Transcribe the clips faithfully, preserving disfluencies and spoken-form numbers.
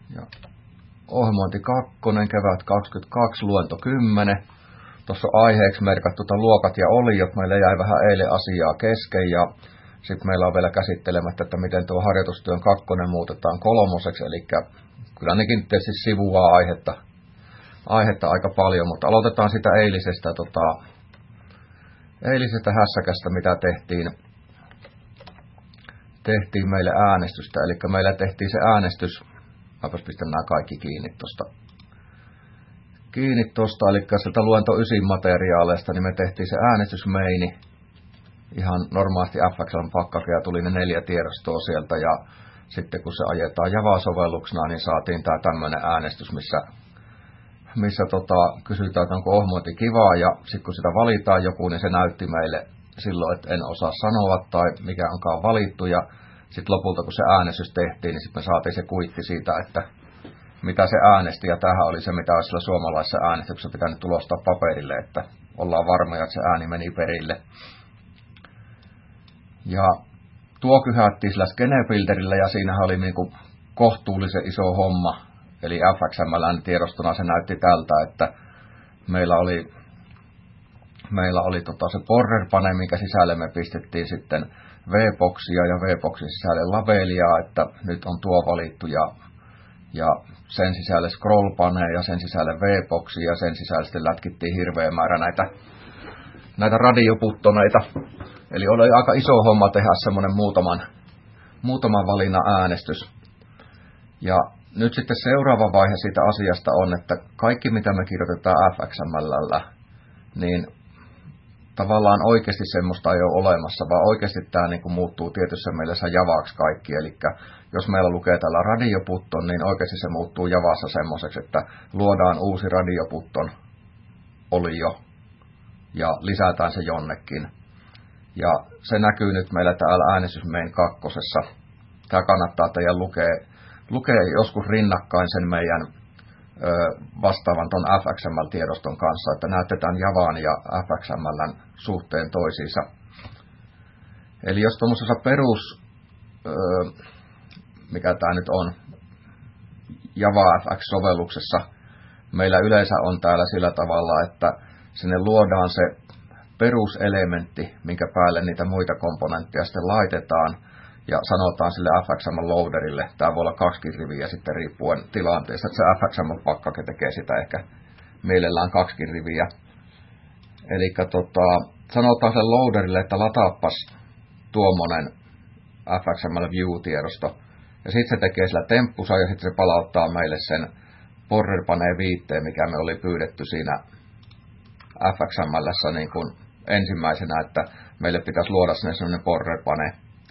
Ja ohjelmointi kakkonen, kevät kaksikymmentäkaksi, luento kymmenen. Tuossa on aiheeksi merkattu luokat ja oliot. Meillä jäi vähän eilen asiaa kesken ja sitten meillä on vielä käsittelemättä, että miten tuo harjoitustyön kakkonen muutetaan kolmoseksi. Eli kyllä nekin tietysti sivuaa aihetta, aihetta aika paljon, mutta aloitetaan sitä eilisestä, tota, eilisestä hässäkästä, mitä tehtiin, tehtiin meille äänestystä. Eli meillä tehtiin se äänestys, mäpäs pistän nämä kaikki kiinni tuosta. Kiinni tuosta, eli sieltä luento yhdeksän materiaaleista, niin me tehtiin se äänestysmeini. Ihan normaalisti F X L-pakkakea tuli ne neljä tiedostoa sieltä ja sitten kun se ajetaan Java-sovelluksena, niin saatiin tää tämmönen äänestys, missä, missä tota, kysytään, että onko ohjelmointi kivaa ja sitten kun sitä valitaan joku, niin se näytti meille silloin, että en osaa sanoa tai mikä onkaan valittu ja sitten lopulta kun se äänestys tehtiin, niin sitten me saatiin se kuitti siitä, että mitä se äänesti ja tämähän oli se, mitä olisi sillä suomalaisessa äänestyksessä pitänyt tulostaa paperille, että ollaan varmoja, että se ääni meni perille. Ja tuo kyhättiin sillä skenefilterillä ja siinähän oli niinku kohtuullisen iso homma. Eli F X M L:n tiedostona se näytti tältä, että meillä oli, meillä oli tota se borderpane, minkä sisälle me pistettiin sitten V-boksia ja V-boksin sisälle labelia, että nyt on tuo valittu ja, ja sen sisälle scrollpane ja sen sisälle V-boksia ja sen sisälle sitten lätkittiin hirveä määrä näitä, näitä radioputtoneita. Eli oli aika iso homma tehdä semmoinen muutaman, muutaman valinnan äänestys. Ja nyt sitten seuraava vaihe siitä asiasta on, että kaikki mitä me kirjoitetaan F X M L:llä, niin tavallaan oikeasti semmoista ei ole olemassa, vaan oikeasti tämä niin kuin muuttuu tietyssä mielessä Javaksi kaikki. Eli jos meillä lukee täällä radioputton, niin oikeasti se muuttuu Javassa semmoiseksi, että luodaan uusi radioputton olio ja lisätään se jonnekin. Ja se näkyy nyt meillä täällä äänestysmein kakkosessa. Tämä kannattaa teidän lukea, lukea joskus rinnakkain sen meidän ö, vastaavan ton F X M L-tiedoston kanssa, että näytetään Javan ja F X M L:n suhteen toisiinsa. Eli jos tuollaisessa perus, ö, mikä tämä nyt on, Java F X-sovelluksessa, meillä yleensä on täällä sillä tavalla, että sinne luodaan se peruselementti, minkä päälle niitä muita komponentteja sitten laitetaan ja sanotaan sille F X M L-loaderille. Tämä voi olla kaksi riviä sitten riippuen tilanteesta, että se F X M L-pakkake tekee sitä ehkä mielellään kaksi riviä. Eli tota, sanotaan sille loaderille, että lataappas tuommoinen F X M L View-tiedosto. Ja sitten se tekee sillä temppusa ja sitten se palauttaa meille sen borderpaneen viitteen, mikä me oli pyydetty siinä F X M L:ssä niin kuin ensimmäisenä, että meille pitäisi luoda sinne sellainen borderpane.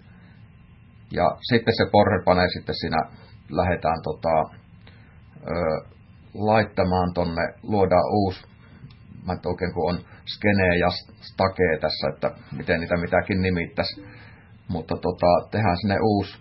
Ja sitten se borderpane sitten siinä lähdetään tota, ö, laittamaan tonne, luodaan uusi, mä en oikein kun on skene ja stake tässä, että miten niitä mitäkin nimittäisi, mutta tota, tehdään sinne uusi,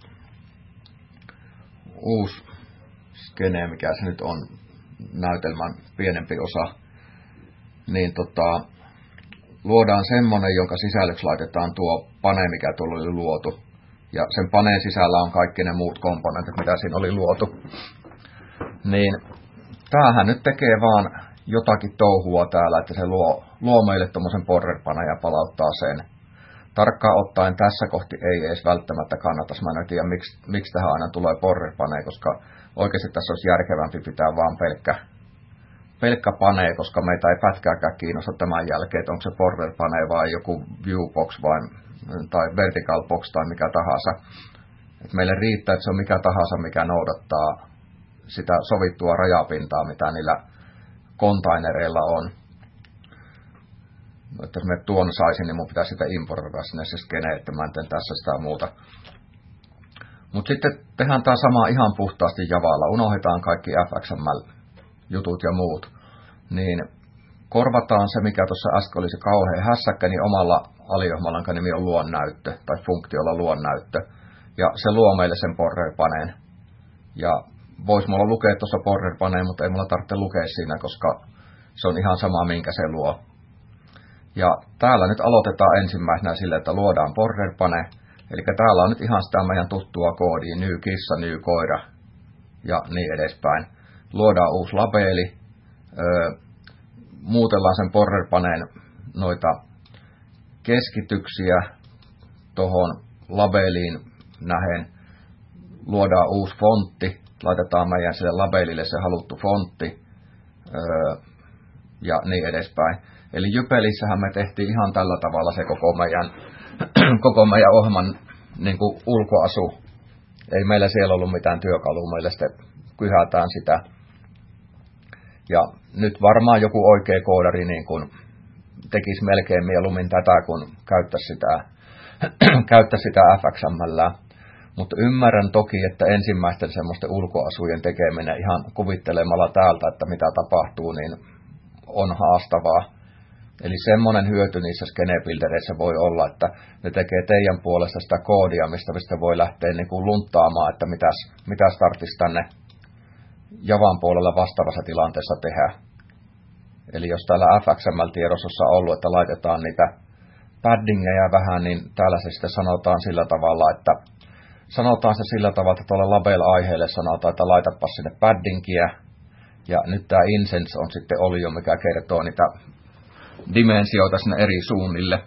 uusi skene, mikä se nyt on, näytelmän pienempi osa. Niin tota, luodaan semmonen, jonka sisällöksi laitetaan tuo pane, mikä tuolla oli luotu. Ja sen paneen sisällä on kaikki ne muut komponentit, mitä siinä oli luotu. Niin tämähän nyt tekee vaan jotakin touhua täällä, että se luo, luo meille tommosen borderpaneen ja palauttaa sen. Tarkkaan ottaen tässä kohti ei edes välttämättä kannattaisi. Mä en tiedä, miksi, miksi tähän aina tulee borderpanee, koska oikeasti tässä olisi järkevämpi pitää vaan pelkkä pelkkä panee, koska meitä ei pätkääkään kiinnosta tämän jälkeen, että onko se border panee vai joku viewbox vai, tai vertical box tai mikä tahansa. Et meille riittää, että se on mikä tahansa, mikä noudattaa sitä sovittua rajapintaa, mitä niillä kontainereilla on. Että jos me tuon saisin, niin mun pitäisi sitä importata sinne se skene, että mä en teen tässä sitä muuta. Mutta sitten tehdään tämä sama ihan puhtaasti Javalla. Unohdetaan kaikki F X M L jutut ja muut, niin korvataan se, mikä tuossa äsken oli se kauhean hässäkkä, niin omalla aliohjelman, jonka nimi on luonnäyttö, tai funktiolla luonnäyttö, ja se luo meille sen borderpaneen. Ja vois mulla lukea tuossa borderpaneen, mutta ei mulla tarvitse lukea siinä, koska se on ihan sama, minkä se luo. Ja täällä nyt aloitetaan ensimmäisenä sille, että luodaan borderpane, eli täällä on nyt ihan sitä meidän tuttua koodia, new kissa, new koira, ja niin edespäin. Luodaan uusi labeli, öö, muutellaan sen borderpaneen noita keskityksiä tuohon labeliin nähen, luodaan uusi fontti, laitetaan meidän sille labelille se haluttu fontti öö, ja niin edespäin. Eli Jypelissähän me tehtiin ihan tällä tavalla se koko meidän, koko meidän ohjelman niin kuin ulkoasu. Ei meillä siellä ollut mitään työkalua, meillä sitten kyhätään sitä. Ja nyt varmaan joku oikea koodari niin kuin tekisi melkein mieluummin tätä, kun käyttäisi sitä, käyttäisi sitä F X M:llä. Mutta ymmärrän toki, että ensimmäisten semmoisten ulkoasujen tekeminen ihan kuvittelemalla täältä, että mitä tapahtuu, niin on haastavaa. Eli semmoinen hyöty niissä skenebuildereissä voi olla, että ne tekee teidän puolesta sitä koodia, mistä sitten voi lähteä niin kuin lunttaamaan, että mitäs, mitäs tarvitsisi tänne Javan puolella vastaavassa tilanteessa tehdä. Eli jos täällä F X M-tiedostossa on ollut, että laitetaan niitä paddingeja vähän, niin täällä se sitten sanotaan sillä tavalla, että sanotaan se sillä tavalla, että tuolla label-aiheelle sanotaan, että laitapa sinne paddingia. Ja nyt tämä instance on sitten olio, mikä kertoo niitä dimensioita sinne eri suunnille.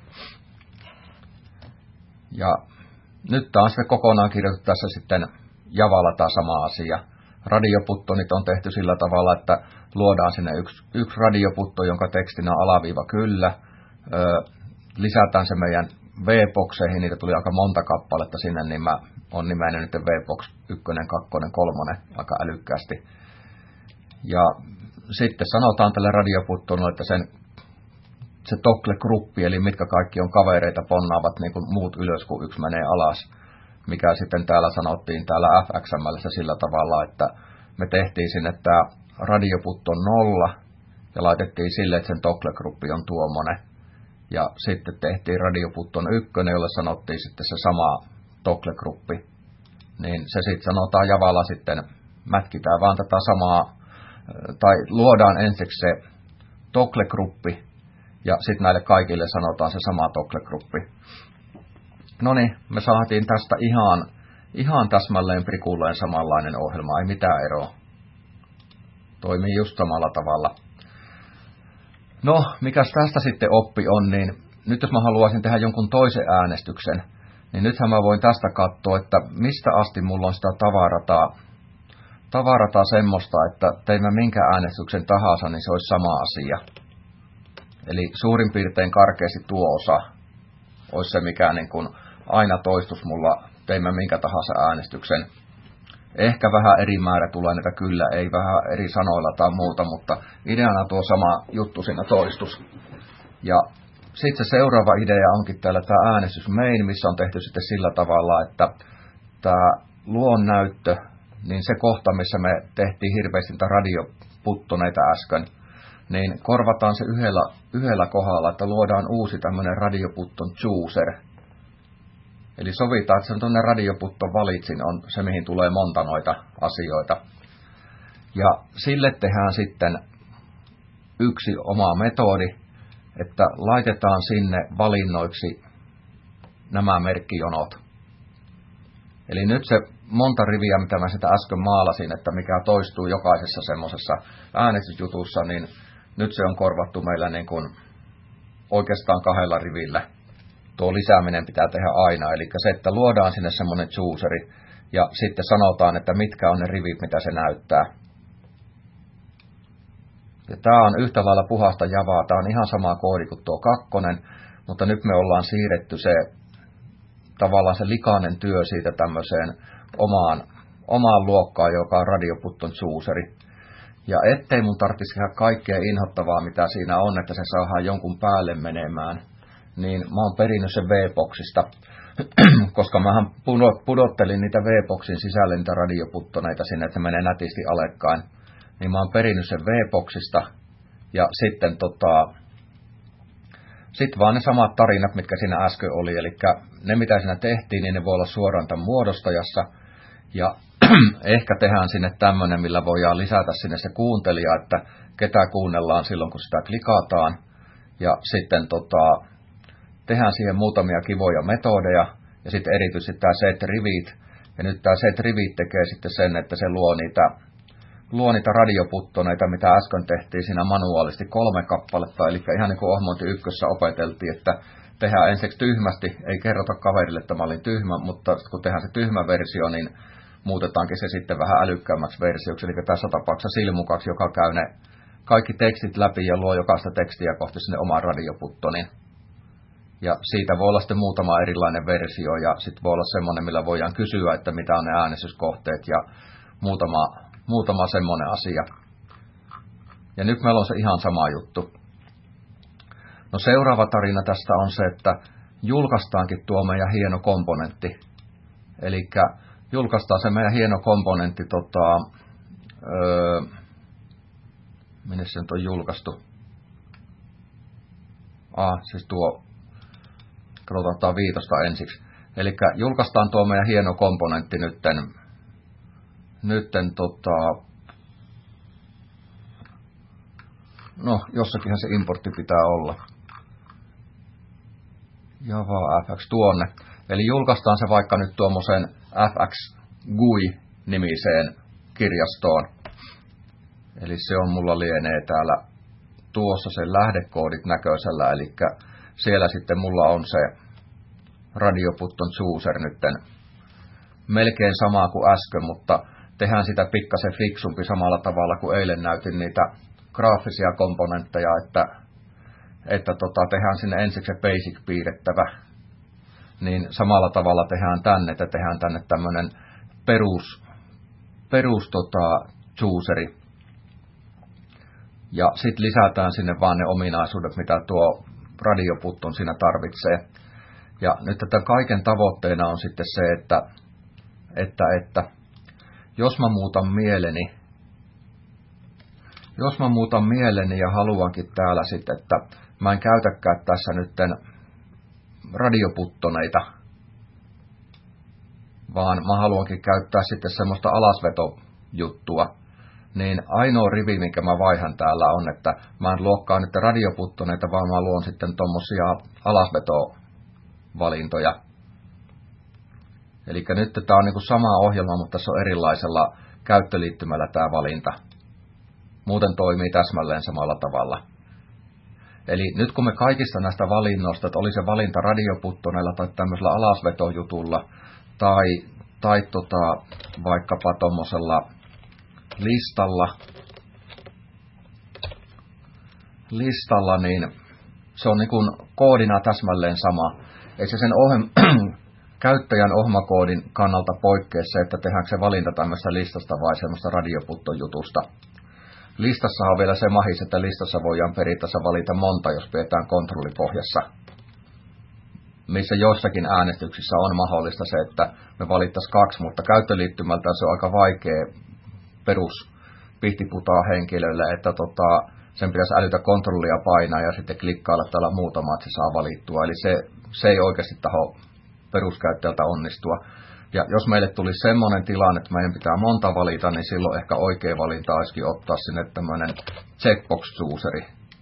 Ja nyt taas se kokonaan kirjoitettu tässä sitten Javalla tämä sama asia. Radioputtonit on tehty sillä tavalla, että luodaan sinne yksi, yksi radioputto, jonka tekstinä on alaviiva kyllä. Öö, lisätään se meidän V-bokseihin, niitä tuli aika monta kappaletta sinne, niin mä oon nimennyt nyt V-box yksi, kaksi, kolme aika älykkäästi. Ja sitten sanotaan tälle radioputtonille, että sen, se toggle-gruppi, eli mitkä kaikki on kavereita, ponnaavat niin kuin muut ylös, kun yksi menee alas. Mikä sitten täällä sanottiin täällä F X M:ssä sillä tavalla, että me tehtiin sinne tämä radioputton nolla ja laitettiin sille, että sen toggle-gruppi on tuommoinen. Ja sitten tehtiin radioputton ykkönen, jolle sanottiin sitten se sama toggle-gruppi. Niin se sitten sanotaan Javalla sitten, mätkitään vaan tätä samaa, tai luodaan ensiksi se toggle-gruppi, ja sitten näille kaikille sanotaan se sama toggle-gruppi. No niin, me saatiin tästä ihan, ihan täsmälleen prikulleen samanlainen ohjelma, ei mitään eroa. Toimii just samalla tavalla. No, mikäs tästä sitten oppi on, niin nyt jos mä haluaisin tehdä jonkun toisen äänestyksen, niin nythän mä voin tästä katsoa, että mistä asti mulla on sitä tavarataa, tavarataa semmoista, että tein mä minkä äänestyksen tahansa, niin se olisi sama asia. Eli suurin piirtein karkeasti tuo osa olisi se, mikä niin kuin aina toistus mulla, tein mä minkä tahansa äänestyksen. Ehkä vähän eri määrä tulee niitä kyllä, ei vähän eri sanoilla tai muuta, mutta ideana tuo sama juttu siinä toistus. Ja sitten se seuraava idea onkin täällä tämä äänestys main, missä on tehty sitten sillä tavalla, että tämä luonnäyttö, niin se kohta, missä me tehtiin hirveästi niitä radioputtoneita äsken, niin korvataan se yhdellä, yhdellä kohdalla, että luodaan uusi tämmöinen radioputton chooser. Eli sovitaan, että se on tuonne radioputton valitsin, on se mihin tulee monta noita asioita. Ja sille tehdään sitten yksi oma metodi, että laitetaan sinne valinnoiksi nämä merkkijonot. Eli nyt se monta riviä, mitä mä sitä äsken maalasin, että mikä toistuu jokaisessa semmoisessa äänestysjutussa, niin nyt se on korvattu meillä niin kuin oikeastaan kahdella rivillä. Tuo lisääminen pitää tehdä aina, eli se, että luodaan sinne semmoinen chooseri, ja sitten sanotaan, että mitkä on ne rivit, mitä se näyttää. Ja tämä on yhtä lailla puhasta Javaa, tämä on ihan sama koodi kuin tuo kakkonen, mutta nyt me ollaan siirretty se tavallaan se likainen työ siitä tämmöiseen omaan, omaan luokkaan, joka on radioputton chooseri. Ja ettei mun tarvitsisi tehdä kaikkea inhottavaa, mitä siinä on, että se saadaan jonkun päälle menemään, niin mä oon perinnyt sen V-boksista, koska mähän pudottelin niitä V-boksin sisälle niitä radioputtoneita sinne, että se menee nätisti alekkain. Niin mä oon perinnyt sen V-boksista, ja sitten tota, sit vaan ne samat tarinat, mitkä siinä äsken oli, eli ne mitä siinä tehtiin, niin ne voi olla suoraan tämän muodostajassa, ja ehkä tehdään sinne tämmönen, millä voidaan lisätä sinne se kuuntelija, että ketä kuunnellaan silloin, kun sitä klikataan, ja sitten tota, tehdään siihen muutamia kivoja metodeja, ja sitten erityisesti tämä set rivit, Ja nyt tämä set-rivit tekee sitten sen, että se luo niitä, luo niitä radioputtoneita, mitä äsken tehtiin siinä manuaalisesti kolme kappaletta. Eli ihan niin kuin Ohmonti ykkössä opeteltiin, että tehdään ensiksi tyhmästi, ei kerrota kaverille, että mä olin tyhmä, mutta kun tehdään se tyhmä versio, niin muutetaankin se sitten vähän älykkäämmäksi versioksi. Eli tässä tapauksessa silmukaksi, joka käy ne kaikki tekstit läpi ja luo jokaista tekstiä kohti sinne oman radioputtonin. Ja siitä voi olla sitten muutama erilainen versio ja sitten voi olla semmoinen, millä voidaan kysyä, että mitä on ne äänestyskohteet ja muutama, muutama semmoinen asia. Ja nyt meillä on se ihan sama juttu. No seuraava tarina tästä on se, että julkaistaankin tuo meidän hieno komponentti. Eli julkaistaan se meidän hieno komponentti, tota, öö, minne se nyt on julkaistu? Ah, siis tuo, katsotaan tämä viitosta ensiksi. Eli julkaistaan tuo meidän hieno komponentti nytten, nytten tota, no jossakinhan se importti pitää olla. Java F X tuonne. Eli julkaistaan se vaikka nyt tuommoisen F X G U I-nimiseen kirjastoon. Eli se on mulla lienee täällä tuossa sen lähdekoodit näköisellä. Eli siellä sitten mulla on se radioputton chooser nytten melkein sama kuin äsken, mutta tehdään sitä pikkasen fiksumpi samalla tavalla kuin eilen näytin niitä graafisia komponentteja, että että tota, tehdään sinne ensiksi se basic piirrettävä, niin samalla tavalla tehdään tänne, että tehdään tänne tämmöinen perus, perus tota, chooseri. Ja sitten lisätään sinne vaan ne ominaisuudet, mitä tuo radioputton siinä tarvitsee. Ja nyt tämän kaiken tavoitteena on sitten se, että, että, että jos mä muutan mieleni, jos mä muutan mieleni ja haluankin täällä sitten, että mä en käytäkään tässä nytten radioputtoneita, vaan mä haluankin käyttää sitten semmoista alasvetojuttua, niin ainoa rivi, minkä mä vaihan täällä on, että mä en luokkaan nyt radioputtoneita, vaan mä luon sitten tommosia alasvetovalintoja. Eli nyt tää on niinku sama ohjelma, mutta tässä on erilaisella käyttöliittymällä tää valinta. Muuten toimii täsmälleen samalla tavalla. Eli nyt kun me kaikista näistä valinnoista, että oli se valinta radioputtoneilla tai tämmöisellä alasvetojutulla, tai, tai tota, vaikkapa tuommoisella listalla, listalla, niin se on niin kuin koodina täsmälleen sama. Ei se sen ohm- käyttäjän ohmakoodin kannalta poikkea se, että tehdäänkö se valinta tämmöistä listasta vai semmoista radioputtojutusta. Listassa on vielä se mahis, että listassa voidaan periaatteessa valita monta, jos pidetään kontrollipohjassa. Missä joissakin äänestyksissä on mahdollista se, että me valittaisiin kaksi, mutta käyttöliittymältä se on aika vaikea perus pihtiputaa henkilölle, että tota, sen pitäisi älytä kontrollia painaa ja sitten klikkailla täällä muutama, että se saa valittua. Eli se, se ei oikeasti taho peruskäyttäjältä onnistua. Ja jos meille tulisi semmoinen tilanne, että meidän pitää monta valita, niin silloin ehkä oikea valinta olisikin ottaa sinne tämmöinen checkbox-chooseri.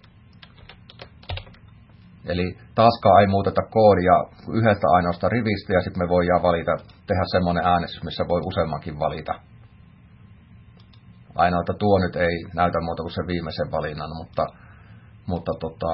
Eli taaskaan ei muuteta koodia yhdestä ainoasta rivistä ja sitten me voidaan valita, tehdä semmoinen äänestys, missä voi useammankin valita. Ainoa, että tuo nyt ei näytä muuta kuin sen viimeisen valinnan, mutta, mutta tota,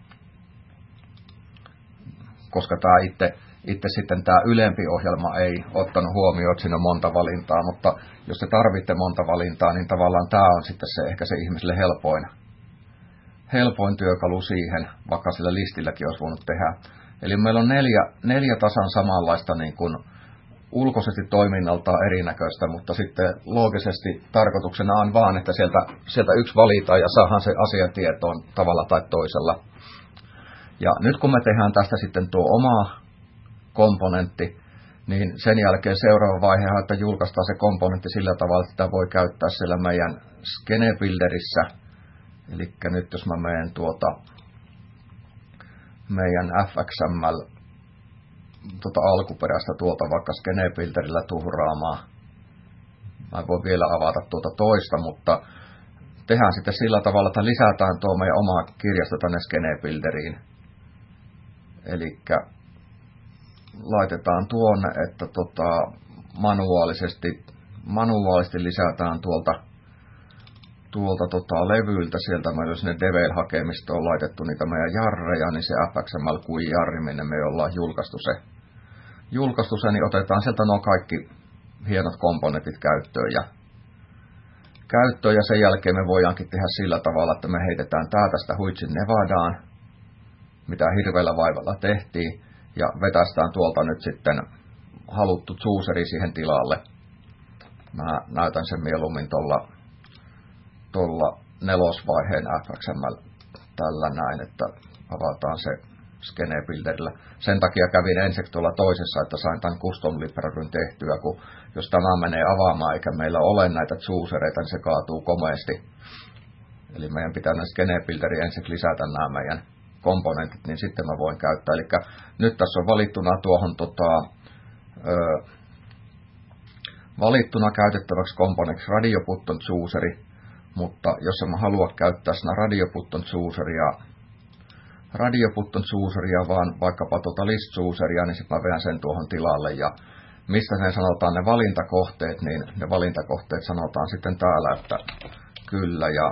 koska tämä itse... Itse sitten tämä ylempi ohjelma ei ottanut huomioon, että siinä on monta valintaa, mutta jos te tarvitte monta valintaa, niin tavallaan tämä on sitten se, ehkä se ihmiselle helpoin, helpoin työkalu siihen, vaikka sillä listilläkin olisi voinut tehdä. Eli meillä on neljä, neljä tasan samanlaista niin kuin ulkoisesti toiminnaltaan erinäköistä, mutta sitten loogisesti tarkoituksena on vaan, että sieltä, sieltä yksi valitaan ja saadaan se asia tietoon tavalla tai toisella. Ja nyt kun me tehdään tästä sitten tuo oma komponentti, niin sen jälkeen seuraava vaihe on, että julkaistaan se komponentti sillä tavalla, että sitä voi käyttää siellä meidän Skenebuilderissä. Eli nyt jos mä menen tuota meidän F X M L tuota alkuperäistä tuolta vaikka Skenebuilderillä tuhraamaan. Mä voin vielä avata tuota toista, mutta tehdään sitten sillä tavalla, että lisätään tuo meidän oma kirjasto tänne Skenebuilderiin. Elikkä laitetaan tuonne, että tota, manuaalisesti, manuaalisesti lisätään tuolta, tuolta tota levyltä. Sieltä meillä sinne Devel-hakemistoon laitettu niitä meidän jarreja, niin se F X M L Q I-jarri, minne me ollaan julkaistu se, julkaistu se, niin otetaan sieltä nuo kaikki hienot komponentit käyttöön ja käyttöön ja sen jälkeen me voidaankin tehdä sillä tavalla, että me heitetään täältä sitä Huitsin Nevadaan, mitä hirveällä vaivalla tehtiin, ja vetästään tuolta nyt sitten haluttu chooseri siihen tilalle. Mä näytän sen mieluummin tuolla tuolla nelosvaiheen F X M L tällä näin, että avataan se Skene Builderillä. Sen takia kävin ensiksi tuolla toisessa, että sain tämän custom libraryn tehtyä, kun jos tämä menee avaamaan eikä meillä ole näitä choosereita, niin se kaatuu komeasti. Eli meidän pitää näistä Skene Builderiin ensiksi lisätä nämä meidän komponentit, niin sitten mä voin käyttää. Eli nyt tässä on valittuna tuohon tota, ö, valittuna käytettäväksi komponentiksi Radio Button Chooseri, mutta jos en mä halua käyttää siinä Radio Button Chooseria, Radio Button Chooseria, vaan vaikkapa tuota List Chooseria, niin sitten mä vedän sen tuohon tilalle. Ja mistä ne sanotaan ne valintakohteet, niin ne valintakohteet sanotaan sitten täällä, että kyllä ja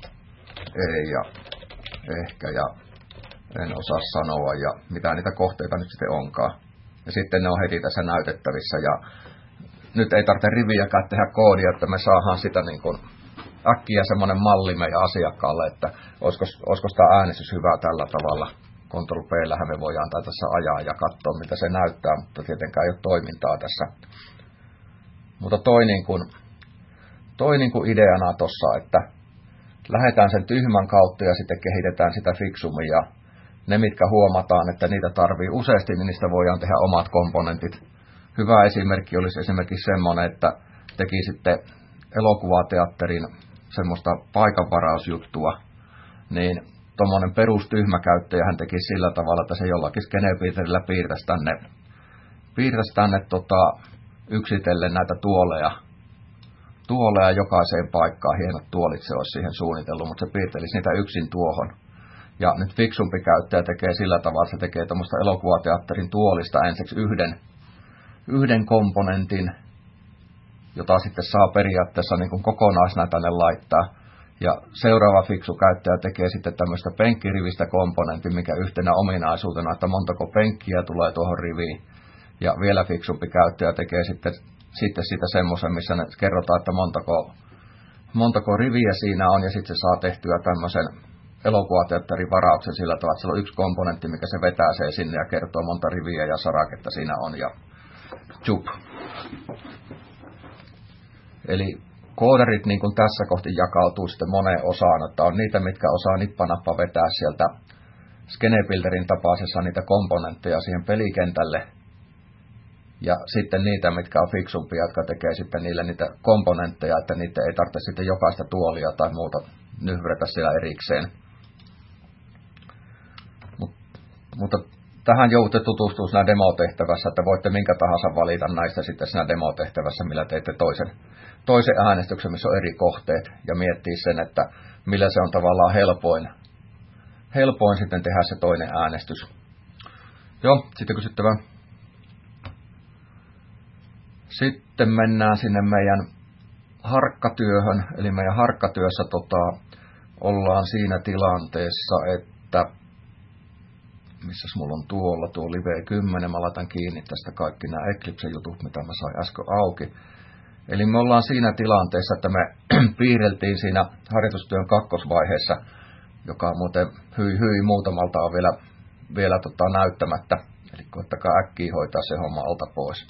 ei ja ehkä ja en osaa sanoa ja mitä niitä kohteita nyt sitten onkaan. Ja sitten ne on heti tässä näytettävissä ja nyt ei tarvitse riviäkään tehdä koodia, että me saadaan sitä niin kuin äkkiä semmoinen malli meidän asiakkaalle, että olisiko, olisiko tämä äänestys hyvä tällä tavalla. Control P-lähän me voidaan tässä ajaa ja katsoa, mitä se näyttää, mutta tietenkään ei ole toimintaa tässä. Mutta toi, niin kuin, toi niin kuin ideana tuossa, että lähdetään sen tyhmän kautta ja sitten kehitetään sitä fiksumia. Ne, mitkä huomataan, että niitä tarvii useasti, niin niistä voidaan tehdä omat komponentit. Hyvä esimerkki olisi esimerkiksi semmoinen, että teki sitten elokuvateatterin semmoista paikanvarausjuttua, niin tuommoinen perustyhmäkäyttäjä hän teki sillä tavalla, että se jollakin Skenebuilderillä piirtäisi tänne, piirtäisi tänne tota, yksitellen näitä tuoleja, tuoleja jokaiseen paikkaan, hienot tuolit se olisi siihen suunnitellut, mutta se piirtelisi niitä yksin tuohon. Ja nyt fiksumpi käyttäjä tekee sillä tavalla, että se tekee tuommoista elokuvateatterin tuolista ensiksi yhden, yhden komponentin, jota sitten saa periaatteessa niin kuin kokonaisena tänne laittaa. Ja seuraava fiksu käyttäjä tekee sitten tämmöistä penkkirivistä komponentin, mikä yhtenä ominaisuutena, että montako penkkiä tulee tuohon riviin. Ja vielä fiksumpi käyttäjä tekee sitten, sitten siitä semmoisen, missä kerrotaan, että montako, montako riviä siinä on, ja sitten se saa tehtyä tämmöisen elokuvateatterin varauksen sillä tavalla, että se on yksi komponentti, mikä se vetää se sinne ja kertoo monta riviä ja saraketta siinä on, ja tjup. Eli koodarit niin kuin tässä kohti jakautuu sitten moneen osaan, että on niitä, mitkä osaa nippanappa vetää sieltä Skenebuilderin tapaisessa niitä komponentteja siihen pelikentälle, ja sitten niitä, mitkä on fiksumpia, jotka tekee sitten niille niitä komponentteja, että niitä ei tarvitse sitten jokaista tuolia tai muuta nyhvretä siellä erikseen. Mut, mutta tähän joudutte tutustua siinä demotehtävässä, että voitte minkä tahansa valita näistä sitten siinä demotehtävässä, millä teette toisen, toisen äänestyksen, missä on eri kohteet, ja miettiä sen, että millä se on tavallaan helpoin, helpoin sitten tehdä se toinen äänestys. Joo, sitten kysyttävä. Sitten mennään sinne meidän harkkatyöhön, eli meidän harkkatyössä tota, ollaan siinä tilanteessa, että missäs mulla on tuolla tuo Live kymmenen, mä laitan kiinni tästä kaikki nämä Eclipse-jutut, mitä mä sain äsken auki. Eli me ollaan siinä tilanteessa, että me piirreltiin siinä harjoitustyön kakkosvaiheessa, joka muuten hyi hyi muutamalta on vielä, vielä tota näyttämättä, eli koittakaa äkkiä hoitaa se homma alta pois.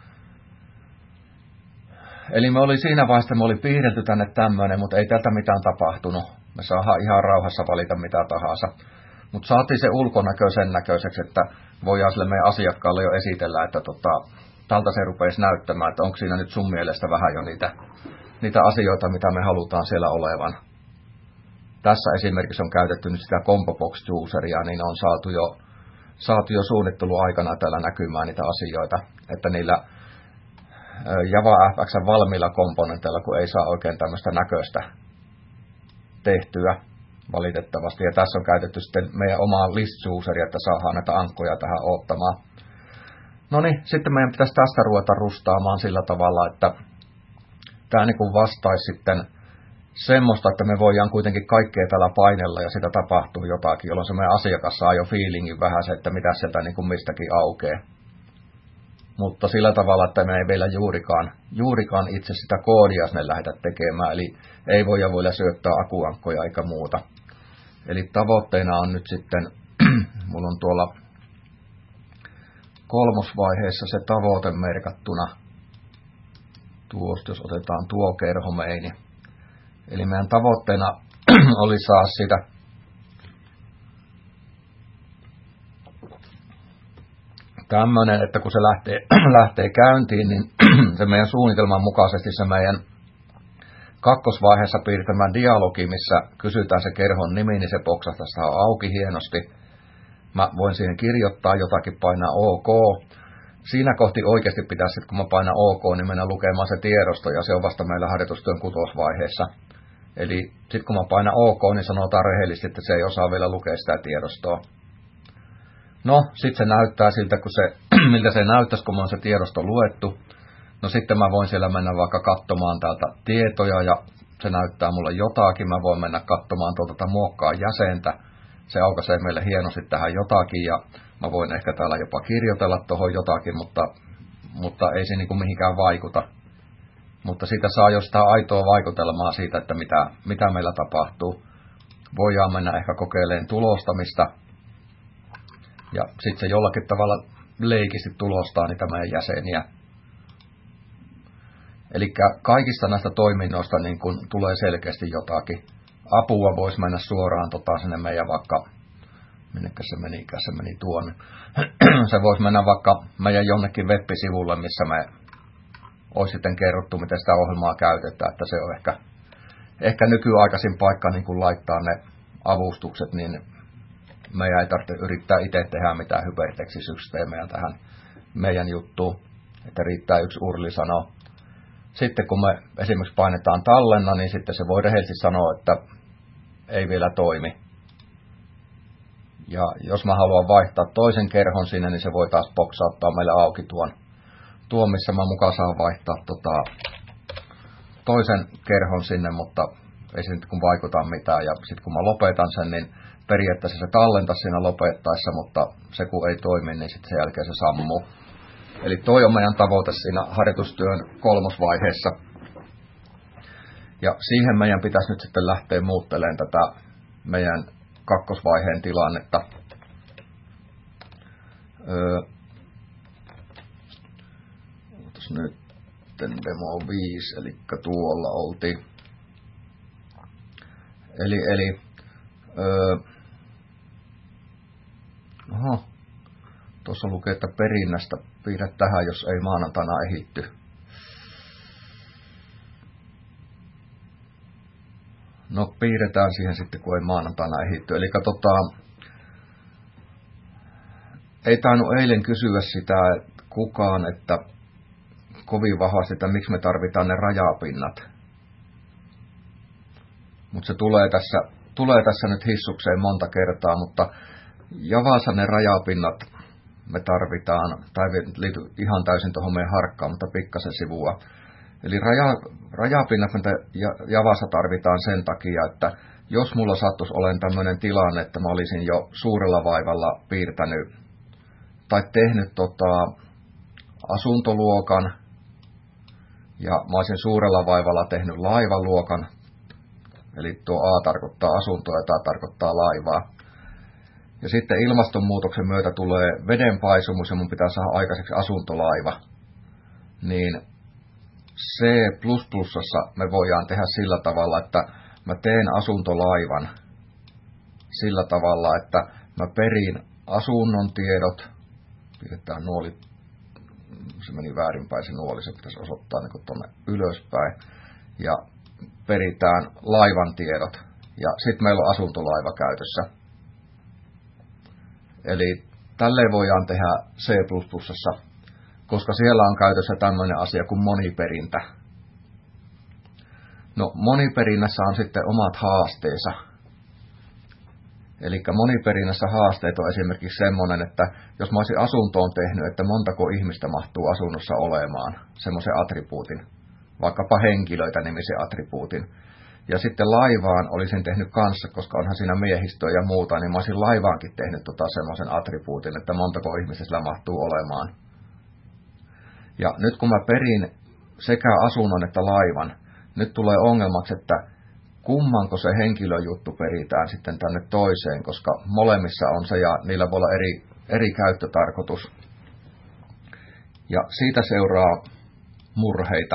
Eli me oli siinä vaiheessa, me oli piirretty tänne tämmöinen, mutta ei täältä mitään tapahtunut. Me saadaan ihan rauhassa valita mitä tahansa. Mutta saatiin se ulkonäkö sen näköiseksi, että voidaan sille meidän asiakkaalle jo esitellä, että tota, tältä se rupeisi näyttämään, että onko siinä nyt sun mielestä vähän jo niitä, niitä asioita, mitä me halutaan siellä olevan. Tässä esimerkiksi on käytetty nyt sitä Combo Box Chooseria, niin on saatu jo, saatu jo suunnitteluaikana täällä näkymään niitä asioita, että niillä Java F X valmiilla komponenteilla, kun ei saa oikein tämmöistä näköistä tehtyä valitettavasti. Ja tässä on käytetty sitten meidän omaa list chooseria, että saadaan näitä ankkoja tähän ottamaan. No niin, sitten meidän pitäisi tästä ruveta rustaamaan sillä tavalla, että tämä niin kuin vastaisi sitten semmoista, että me voidaan kuitenkin kaikkea täällä painella ja sitä tapahtuu jotakin, jolloin se meidän asiakas saa jo fiilingin vähän se, että mitä sieltä niin kuin mistäkin aukeaa. Mutta sillä tavalla, että me ei vielä juurikaan, juurikaan itse sitä koodia sinne lähdetä tekemään, eli ei voida vielä syöttää akuankkoja eikä muuta. Eli tavoitteena on nyt sitten, mulla on tuolla kolmosvaiheessa se tavoite merkattuna, tuosta jos otetaan tuo kerhomeini. Eli meidän tavoitteena oli saada sitä tämmöinen, että kun se lähtee, lähtee käyntiin, niin se meidän suunnitelman mukaisesti se meidän kakkosvaiheessa piirtämä dialogi, missä kysytään se kerhon nimi, niin se boksahtaa auki hienosti. Mä voin siihen kirjoittaa jotakin, painaa OK. Siinä kohti oikeasti pitäisi, kun mä painan OK, niin mennä lukemaan se tiedosto, ja se on vasta meillä harjoitustyön kutosvaiheessa. Eli sitten kun mä painan OK, niin sanotaan rehellisesti, että se ei osaa vielä lukea sitä tiedostoa. No, sitten se näyttää siltä, kun se, miltä se näyttäisi, kun mä on se tiedosto luettu. No sitten mä voin siellä mennä vaikka katsomaan täältä tietoja, ja se näyttää mulle jotakin. Mä voin mennä katsomaan tuolta muokkaa jäsentä. Se aukaisee meille hienosti tähän jotakin, ja mä voin ehkä täällä jopa kirjoitella tuohon jotakin, mutta, mutta ei se niin kuin mihinkään vaikuta. Mutta siitä saa jo sitä aitoa vaikutelmaa siitä, että mitä, mitä meillä tapahtuu. Voidaan mennä ehkä kokeilemaan tulostamista. Ja sitten se jollakin tavalla leikisti tulostaa niitä meidän jäseniä. Eli kaikista näistä toiminnoista niin kun tulee selkeästi jotakin. Apua voisi mennä suoraan tota, sinne meidän vaikka, minnekä se meni, se meni tuonne. Se voisi mennä vaikka meidän jonnekin web-sivulle, missä me olisi sitten kerrottu, miten sitä ohjelmaa käytetään. Että se on ehkä, ehkä nykyaikaisin paikka niin kun laittaa ne avustukset, niin meidän ei tarvitse yrittää itse tehdä mitään hypertekstisysteemejä tähän meidän juttuun, että riittää yksi urli sanoa. Sitten kun me esimerkiksi painetaan tallenna, niin sitten se voi rehellisesti sanoa, että ei vielä toimi. Ja jos mä haluan vaihtaa toisen kerhon sinne, niin se voi taas boksauttaa meille auki tuon, tuon missä mä mukaan saan vaihtaa tota, toisen kerhon sinne, mutta ei se nyt kun vaikuta mitään. Ja sitten kun mä lopetan sen, niin periaatteessa se tallentaa siinä lopettaessa, mutta se kun ei toimi, niin sitten sen jälkeen se sammuu. Eli toi on meidän tavoite siinä harjoitustyön kolmosvaiheessa. Ja siihen meidän pitäisi nyt sitten lähteä muuttelemaan tätä meidän kakkosvaiheen tilannetta. Öö, nyt demo viisi, eli tuolla oltiin. Eli, eli öö, oho, tuossa lukee, että perinnästä piirrä tähän, jos ei maanantaina ehitty. No piirretään siihen sitten, kun ei maanantaina ehitty. Eli tota, ei tainnut eilen kysyä sitä kukaan, että kovin vahvasti, että miksi me tarvitaan ne rajapinnat. Mutta se tulee tässä, tulee tässä nyt hissukseen monta kertaa, mutta Javassa ne rajapinnat me tarvitaan, tai liity ihan täysin tuohon meidän harkkaan, mutta pikkasen sivua. Eli raja, rajapinnat me Javassa tarvitaan sen takia, että jos mulla sattuisi olemaan tämmöinen tilanne, että mä olisin jo suurella vaivalla piirtänyt tai tehnyt tota, asuntoluokan, ja mä olisin suurella vaivalla tehnyt laivaluokan, eli tuo A tarkoittaa asuntoa ja tämä tarkoittaa laivaa. Ja sitten ilmastonmuutoksen myötä tulee vedenpaisumus ja mun pitää saada aikaiseksi asuntolaiva. Niin C plus plusassa me voidaan tehdä sillä tavalla, että mä teen asuntolaivan sillä tavalla, että mä perin asunnon tiedot, pidetään nuoli, se meni väärinpäin se nuoli, se pitäisi osoittaa niin tuonne ylöspäin, ja peritään laivan tiedot, ja sitten meillä on asuntolaiva käytössä. Eli tälleen voidaan tehdä C plus plusassa, koska siellä on käytössä tämmöinen asia kuin moniperintä. No moniperinnässä on sitten omat haasteensa. Eli moniperinnässä haasteet on esimerkiksi semmoinen, että jos mä olisin asuntoon tehnyt, että montako ihmistä mahtuu asunnossa olemaan, semmoisen attribuutin, vaikkapa henkilöitä nimisen attribuutin. Ja sitten laivaan olisin tehnyt kanssa, koska onhan siinä miehistöä ja muuta, niin mä olisin laivaankin tehnyt tota semmoisen attribuutin, että montako ihmistä sillä mahtuu olemaan. Ja nyt kun mä perin sekä asunnon että laivan, nyt tulee ongelmaksi, että kummanko se henkilöjuttu peritään sitten tänne toiseen, koska molemmissa on se ja niillä voi olla eri, eri käyttötarkoitus. Ja siitä seuraa murheita.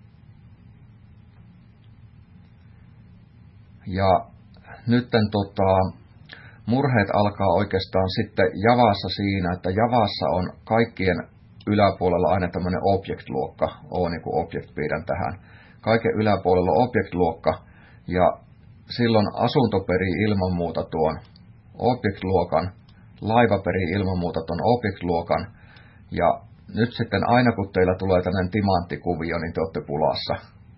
Ja nytten tota, murheet alkaa oikeastaan sitten Javassa siinä, että Javassa on kaikkien yläpuolella aina tämmöinen object-luokka. O niin kuin object piirrän tähän. Kaiken yläpuolella on object-luokka. Ja silloin asunto perii ilman muuta tuon object-luokan, laiva perii ilman muuta tuon object-luokan. Ja nyt sitten aina kun teillä tulee tämmöinen timanttikuvio, niin te olette pulassa.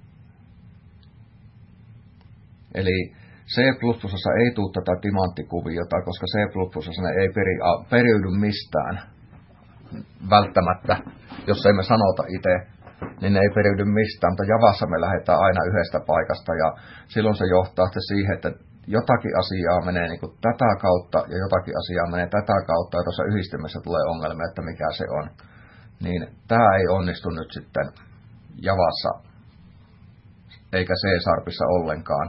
Eli C plus plus ei tule tätä timanttikuviota, koska C plus plus ne ei peri, periydy mistään välttämättä, jos ei me sanota itse, niin ne ei periydy mistään, mutta Javassa me lähdetään aina yhdestä paikasta ja silloin se johtaa siihen, että jotakin asiaa menee niin kuin tätä kautta ja jotakin asiaa menee tätä kautta ja tuossa yhdistymässä tulee ongelmia, että mikä se on. Niin tämä ei onnistu nyt sitten Javassa eikä C-sharpissa ollenkaan,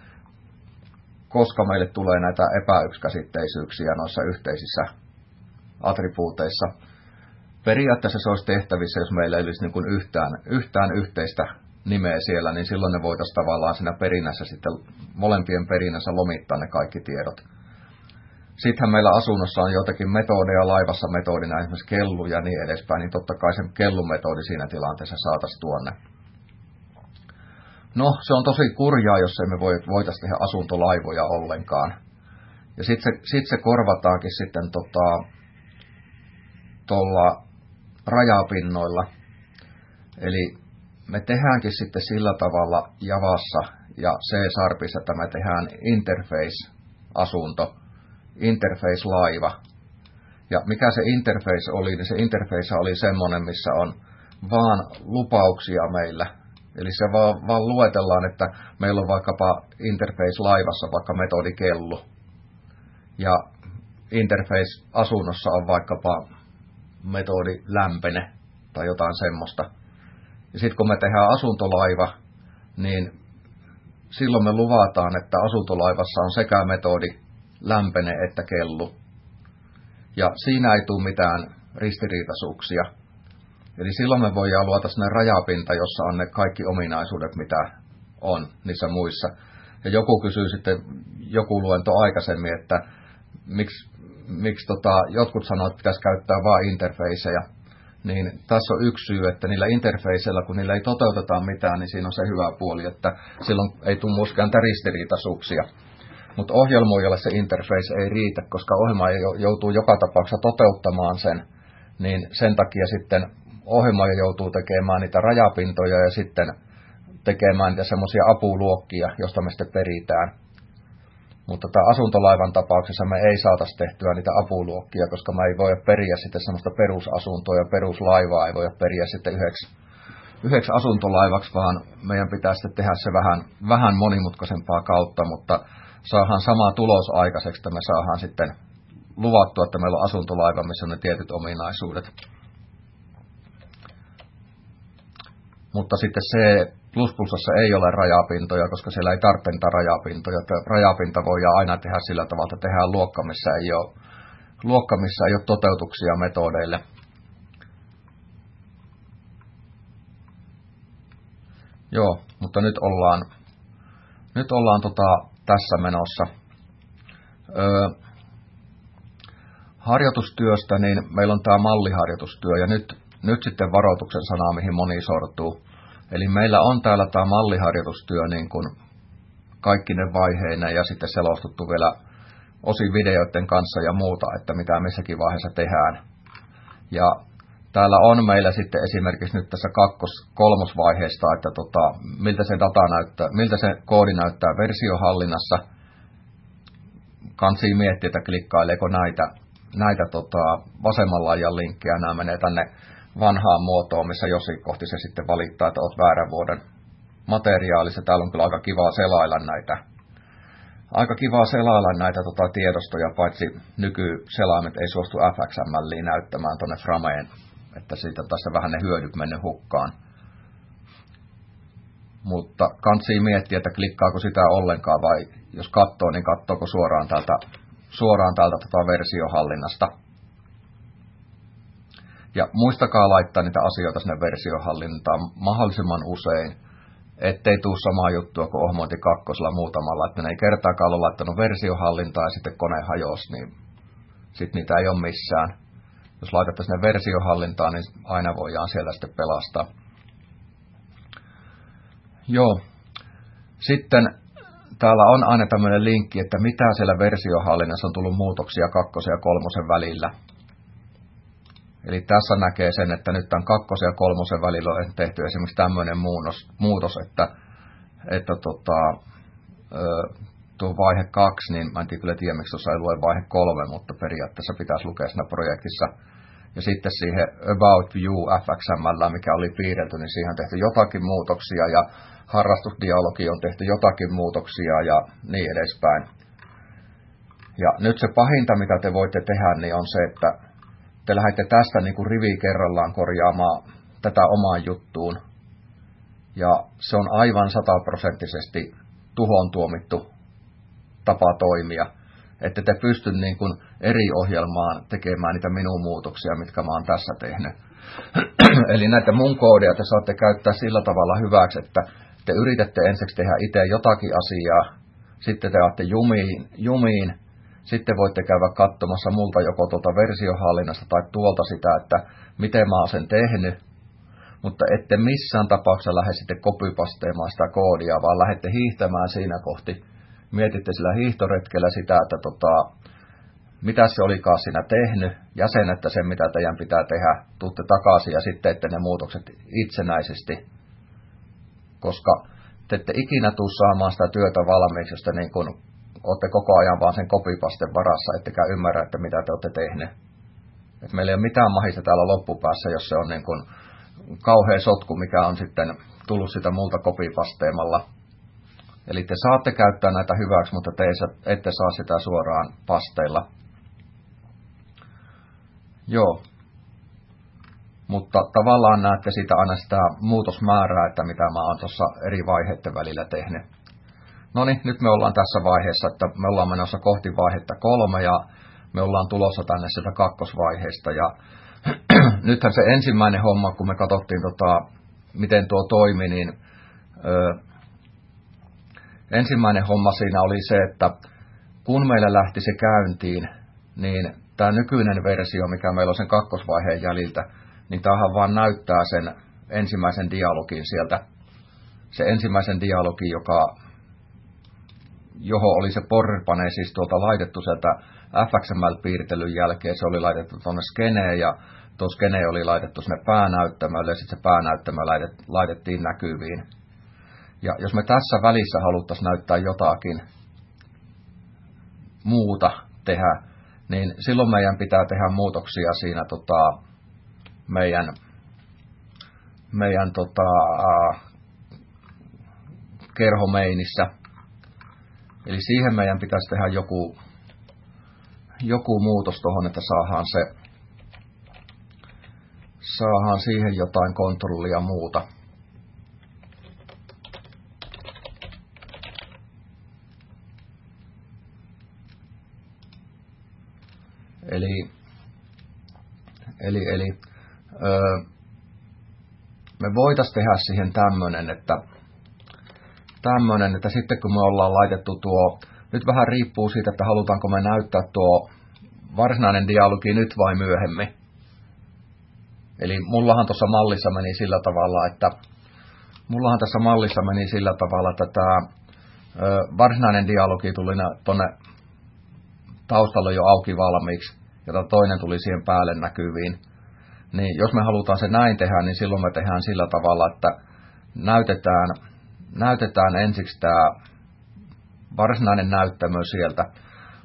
koska meille tulee näitä epäyksikäsitteisyyksiä noissa yhteisissä attribuuteissa. Periaatteessa se olisi tehtävissä, jos meillä ei olisi niin kuin yhtään, yhtään yhteistä nimeä siellä, niin silloin ne voitaisiin tavallaan siinä perinnässä sitten molempien perinnässä lomittaa ne kaikki tiedot. Sittenhän meillä asunnossa on joitakin metodeja, laivassa metodina esimerkiksi kellu ja niin edespäin, niin totta kai se kellumetodi siinä tilanteessa saataisiin tuonne. No, se on tosi kurjaa, jos emme voitaisiin tehdä asuntolaivoja ollenkaan. Ja sitten se, sit se korvataankin sitten tota, tuolla rajapinnoilla. Eli me tehdäänkin sitten sillä tavalla Javassa ja C-sharpissa, että me tehdään interface-asunto, interface-laiva. Ja mikä se interface oli, niin se interface oli semmoinen, missä on vaan lupauksia meillä. Eli se vaan, vaan luetellaan, että meillä on vaikkapa interface-laivassa vaikka metodi kellu. Ja interface-asunnossa on vaikkapa metodi lämpene tai jotain semmoista. Ja sitten kun me tehdään asuntolaiva, niin silloin me luvataan, että asuntolaivassa on sekä metodi lämpene että kellu. Ja siinä ei tule mitään ristiriitaisuuksia. Eli silloin me voidaan luoda sellainen rajapinta, jossa on ne kaikki ominaisuudet, mitä on niissä muissa. Ja joku kysyy sitten, joku luento aikaisemmin, että miksi, miksi tota, jotkut sanoo, että pitäisi käyttää vain interfaceja. Niin tässä on yksi syy, että niillä interfaceilla, kun niillä ei toteuteta mitään, niin siinä on se hyvä puoli, että silloin ei tule myöskään ristiriitaisuuksia. Mutta ohjelmoijalle se interface ei riitä, koska ohjelma joutuu joka tapauksessa toteuttamaan sen, niin sen takia sitten ohjelmoija joutuu tekemään niitä rajapintoja ja sitten tekemään niitä semmoisia apuluokkia, josta me sitten peritään. Mutta tämä asuntolaivan tapauksessa me ei saataisi tehtyä niitä apuluokkia, koska me ei voi periä sitten semmoista perusasuntoa ja peruslaivaa ei voi periä sitten yhdeksi, yhdeksi asuntolaivaksi, vaan meidän pitää sitten tehdä se vähän, vähän monimutkaisempaa kautta, mutta saadaan sama tulos aikaiseksi, että me saadaan sitten luvattua, että meillä on asuntolaiva, missä on ne tietyt ominaisuudet. Mutta sitten C plus plusassa ei ole rajapintoja, koska siellä ei tarvitse niitä rajapintoja. Rajapinta voidaan aina tehdä sillä tavalla, että tehdään luokka, missä ei ole, luokka, missä ei ole toteutuksia metodeille. Joo, mutta nyt ollaan, nyt ollaan tota, tässä menossa. Öö, harjoitustyöstä, niin meillä on tämä malliharjoitustyö, ja nyt, nyt sitten varoituksen sana, mihin moni sortuu. Eli meillä on täällä tämä malliharjoitustyö niin kuin kaikki ne vaiheineen ja sitten selostuttu vielä osin videoiden kanssa ja muuta, että mitä missäkin vaiheessa tehdään. Ja täällä on meillä sitten esimerkiksi nyt tässä kakkos, kolmosvaiheesta, että tota, miltä se data näyttää, miltä se koodi näyttää versiohallinnassa. kansi miettiä, että klikkaileeko näitä, näitä tota, vasemman laajan linkkiä. Nämä menee tänne vanhaan muotoon, missä jossain kohti se sitten valittaa, että olet väärän vuoden materiaalissa. Täällä on kyllä aika kivaa selailla näitä. Aika kivaa selailla näitä tota, tiedostoja, paitsi nykyselaimet ei suostu F X M Liin näyttämään tuonne Frameen, että siitä tässä vähän ne hyödyt mennyt hukkaan. Mutta kansi miettiä, että klikkaako sitä ollenkaan vai jos katsoo, niin katsoako suoraan täältä, suoraan täältä tota versiohallinnasta. Ja muistakaa laittaa niitä asioita sinne versiohallintaan mahdollisimman usein, ettei tule samaa juttua kuin Ohmointi kakkosella muutamalla, että ne ei kertaakaan ole laittanut versiohallintaa ja sitten kone hajosi, niin sitten niitä ei ole missään. Jos laitatte sinne versiohallintaan, niin aina voidaan siellä sitten pelastaa. Joo. Sitten täällä on aina tämmöinen linkki, että mitä siellä versiohallinnassa on tullut muutoksia kakkosen ja kolmosen välillä. Eli tässä näkee sen, että nyt tämän kakkosen ja kolmosen välillä on tehty esimerkiksi tämmöinen muutos, muutos että, että tota, tuo vaihe kaksi, niin mä en kyllä tiedä, miksi tuossa ei lue vaihe kolme, mutta periaatteessa pitäisi lukea siinä projektissa. Ja sitten siihen About View F X M L, mikä oli piirretty, niin siihen on tehty jotakin muutoksia ja harrastusdialogi on tehty jotakin muutoksia ja niin edespäin. Ja nyt se pahinta, mitä te voitte tehdä, niin on se, että te lähdette tästä niin kuin rivi kerrallaan korjaamaan tätä omaan juttuun. Ja se on aivan sataprosenttisesti tuhon tuomittu tapa toimia. Että te pysty niin kuin eri ohjelmaan tekemään niitä minun muutoksia, mitkä mä oon tässä tehnyt. Eli näitä mun koodeja te saatte käyttää sillä tavalla hyväksi, että te yritätte ensiksi tehdä itse jotakin asiaa, sitten te olette jumiin, jumiin. Sitten voitte käydä katsomassa multa joko tuolta versiohallinnasta tai tuolta sitä, että miten mä oon sen tehnyt. Mutta ette missään tapauksessa lähde sitten copypasteemaan sitä koodia, vaan lähdette hiihtämään siinä kohti. Mietitte sillä hiihtoretkellä sitä, että tota, mitä se olikaan siinä tehnyt. Jäsenette sen, mitä teidän pitää tehdä. Tuutte takaisin ja sitten teette ne muutokset itsenäisesti. Koska te ette ikinä tule saamaan sitä työtä valmiiksi, jos te niin kun olette koko ajan vaan sen copypasten varassa, ettekä ymmärrä, että mitä te olette tehneet. Et meillä ei ole mitään mahista täällä loppupäässä, jos se on niin kuin kauhea sotku, mikä on sitten tullut sitä multa copypasteemalla. Eli te saatte käyttää näitä hyväksi, mutta te ette saa sitä suoraan pasteilla. Joo. Mutta tavallaan näette siitä aina sitä muutosmäärää, että mitä mä oon tuossa eri vaiheiden välillä tehnyt. No niin, nyt me ollaan tässä vaiheessa, että me ollaan menossa kohti vaihetta kolme ja me ollaan tulossa tänne sieltä kakkosvaiheesta. Ja nythän se ensimmäinen homma, kun me katsottiin, tota, miten tuo toimi, niin ö, ensimmäinen homma siinä oli se, että kun meillä lähti se käyntiin, niin tämä nykyinen versio, mikä meillä on sen kakkosvaiheen jäljiltä, niin tämähän vaan näyttää sen ensimmäisen dialogin sieltä. Se ensimmäisen dialogi, joka johon oli se porrepane siis tuolta laitettu sieltä F X M L-piirtelyn jälkeen, se oli laitettu tuonne skeneen ja tuo skene oli laitettu sinne päänäyttämölle ja sitten se päänäyttämö laitettiin näkyviin. Ja jos me tässä välissä haluttaisiin näyttää jotakin muuta tehdä, niin silloin meidän pitää tehdä muutoksia siinä tota, meidän, meidän tota, kerhomeinissä. Eli siihen meidän pitäisi tehdä joku, joku muutos tuohon, että saadaan, se, saadaan siihen jotain kontrollia muuta. Eli, eli, eli öö, me voitaisiin tehdä siihen tämmöinen, että tämmöinen, että sitten kun me ollaan laitettu tuo, nyt vähän riippuu siitä, että halutaanko me näyttää tuo varsinainen dialogi nyt vai myöhemmin. Eli mullahan tuossa mallissa meni sillä tavalla, että mullahan tässä mallissa meni sillä tavalla, että tämä ö, varsinainen dialogi tuli tuonne taustalle jo auki valmiiksi, ja toinen tuli siihen päälle näkyviin. Niin jos me halutaan se näin tehdä, niin silloin me tehdään sillä tavalla, että näytetään Näytetään ensiksi tämä varsinainen näyttämö sieltä,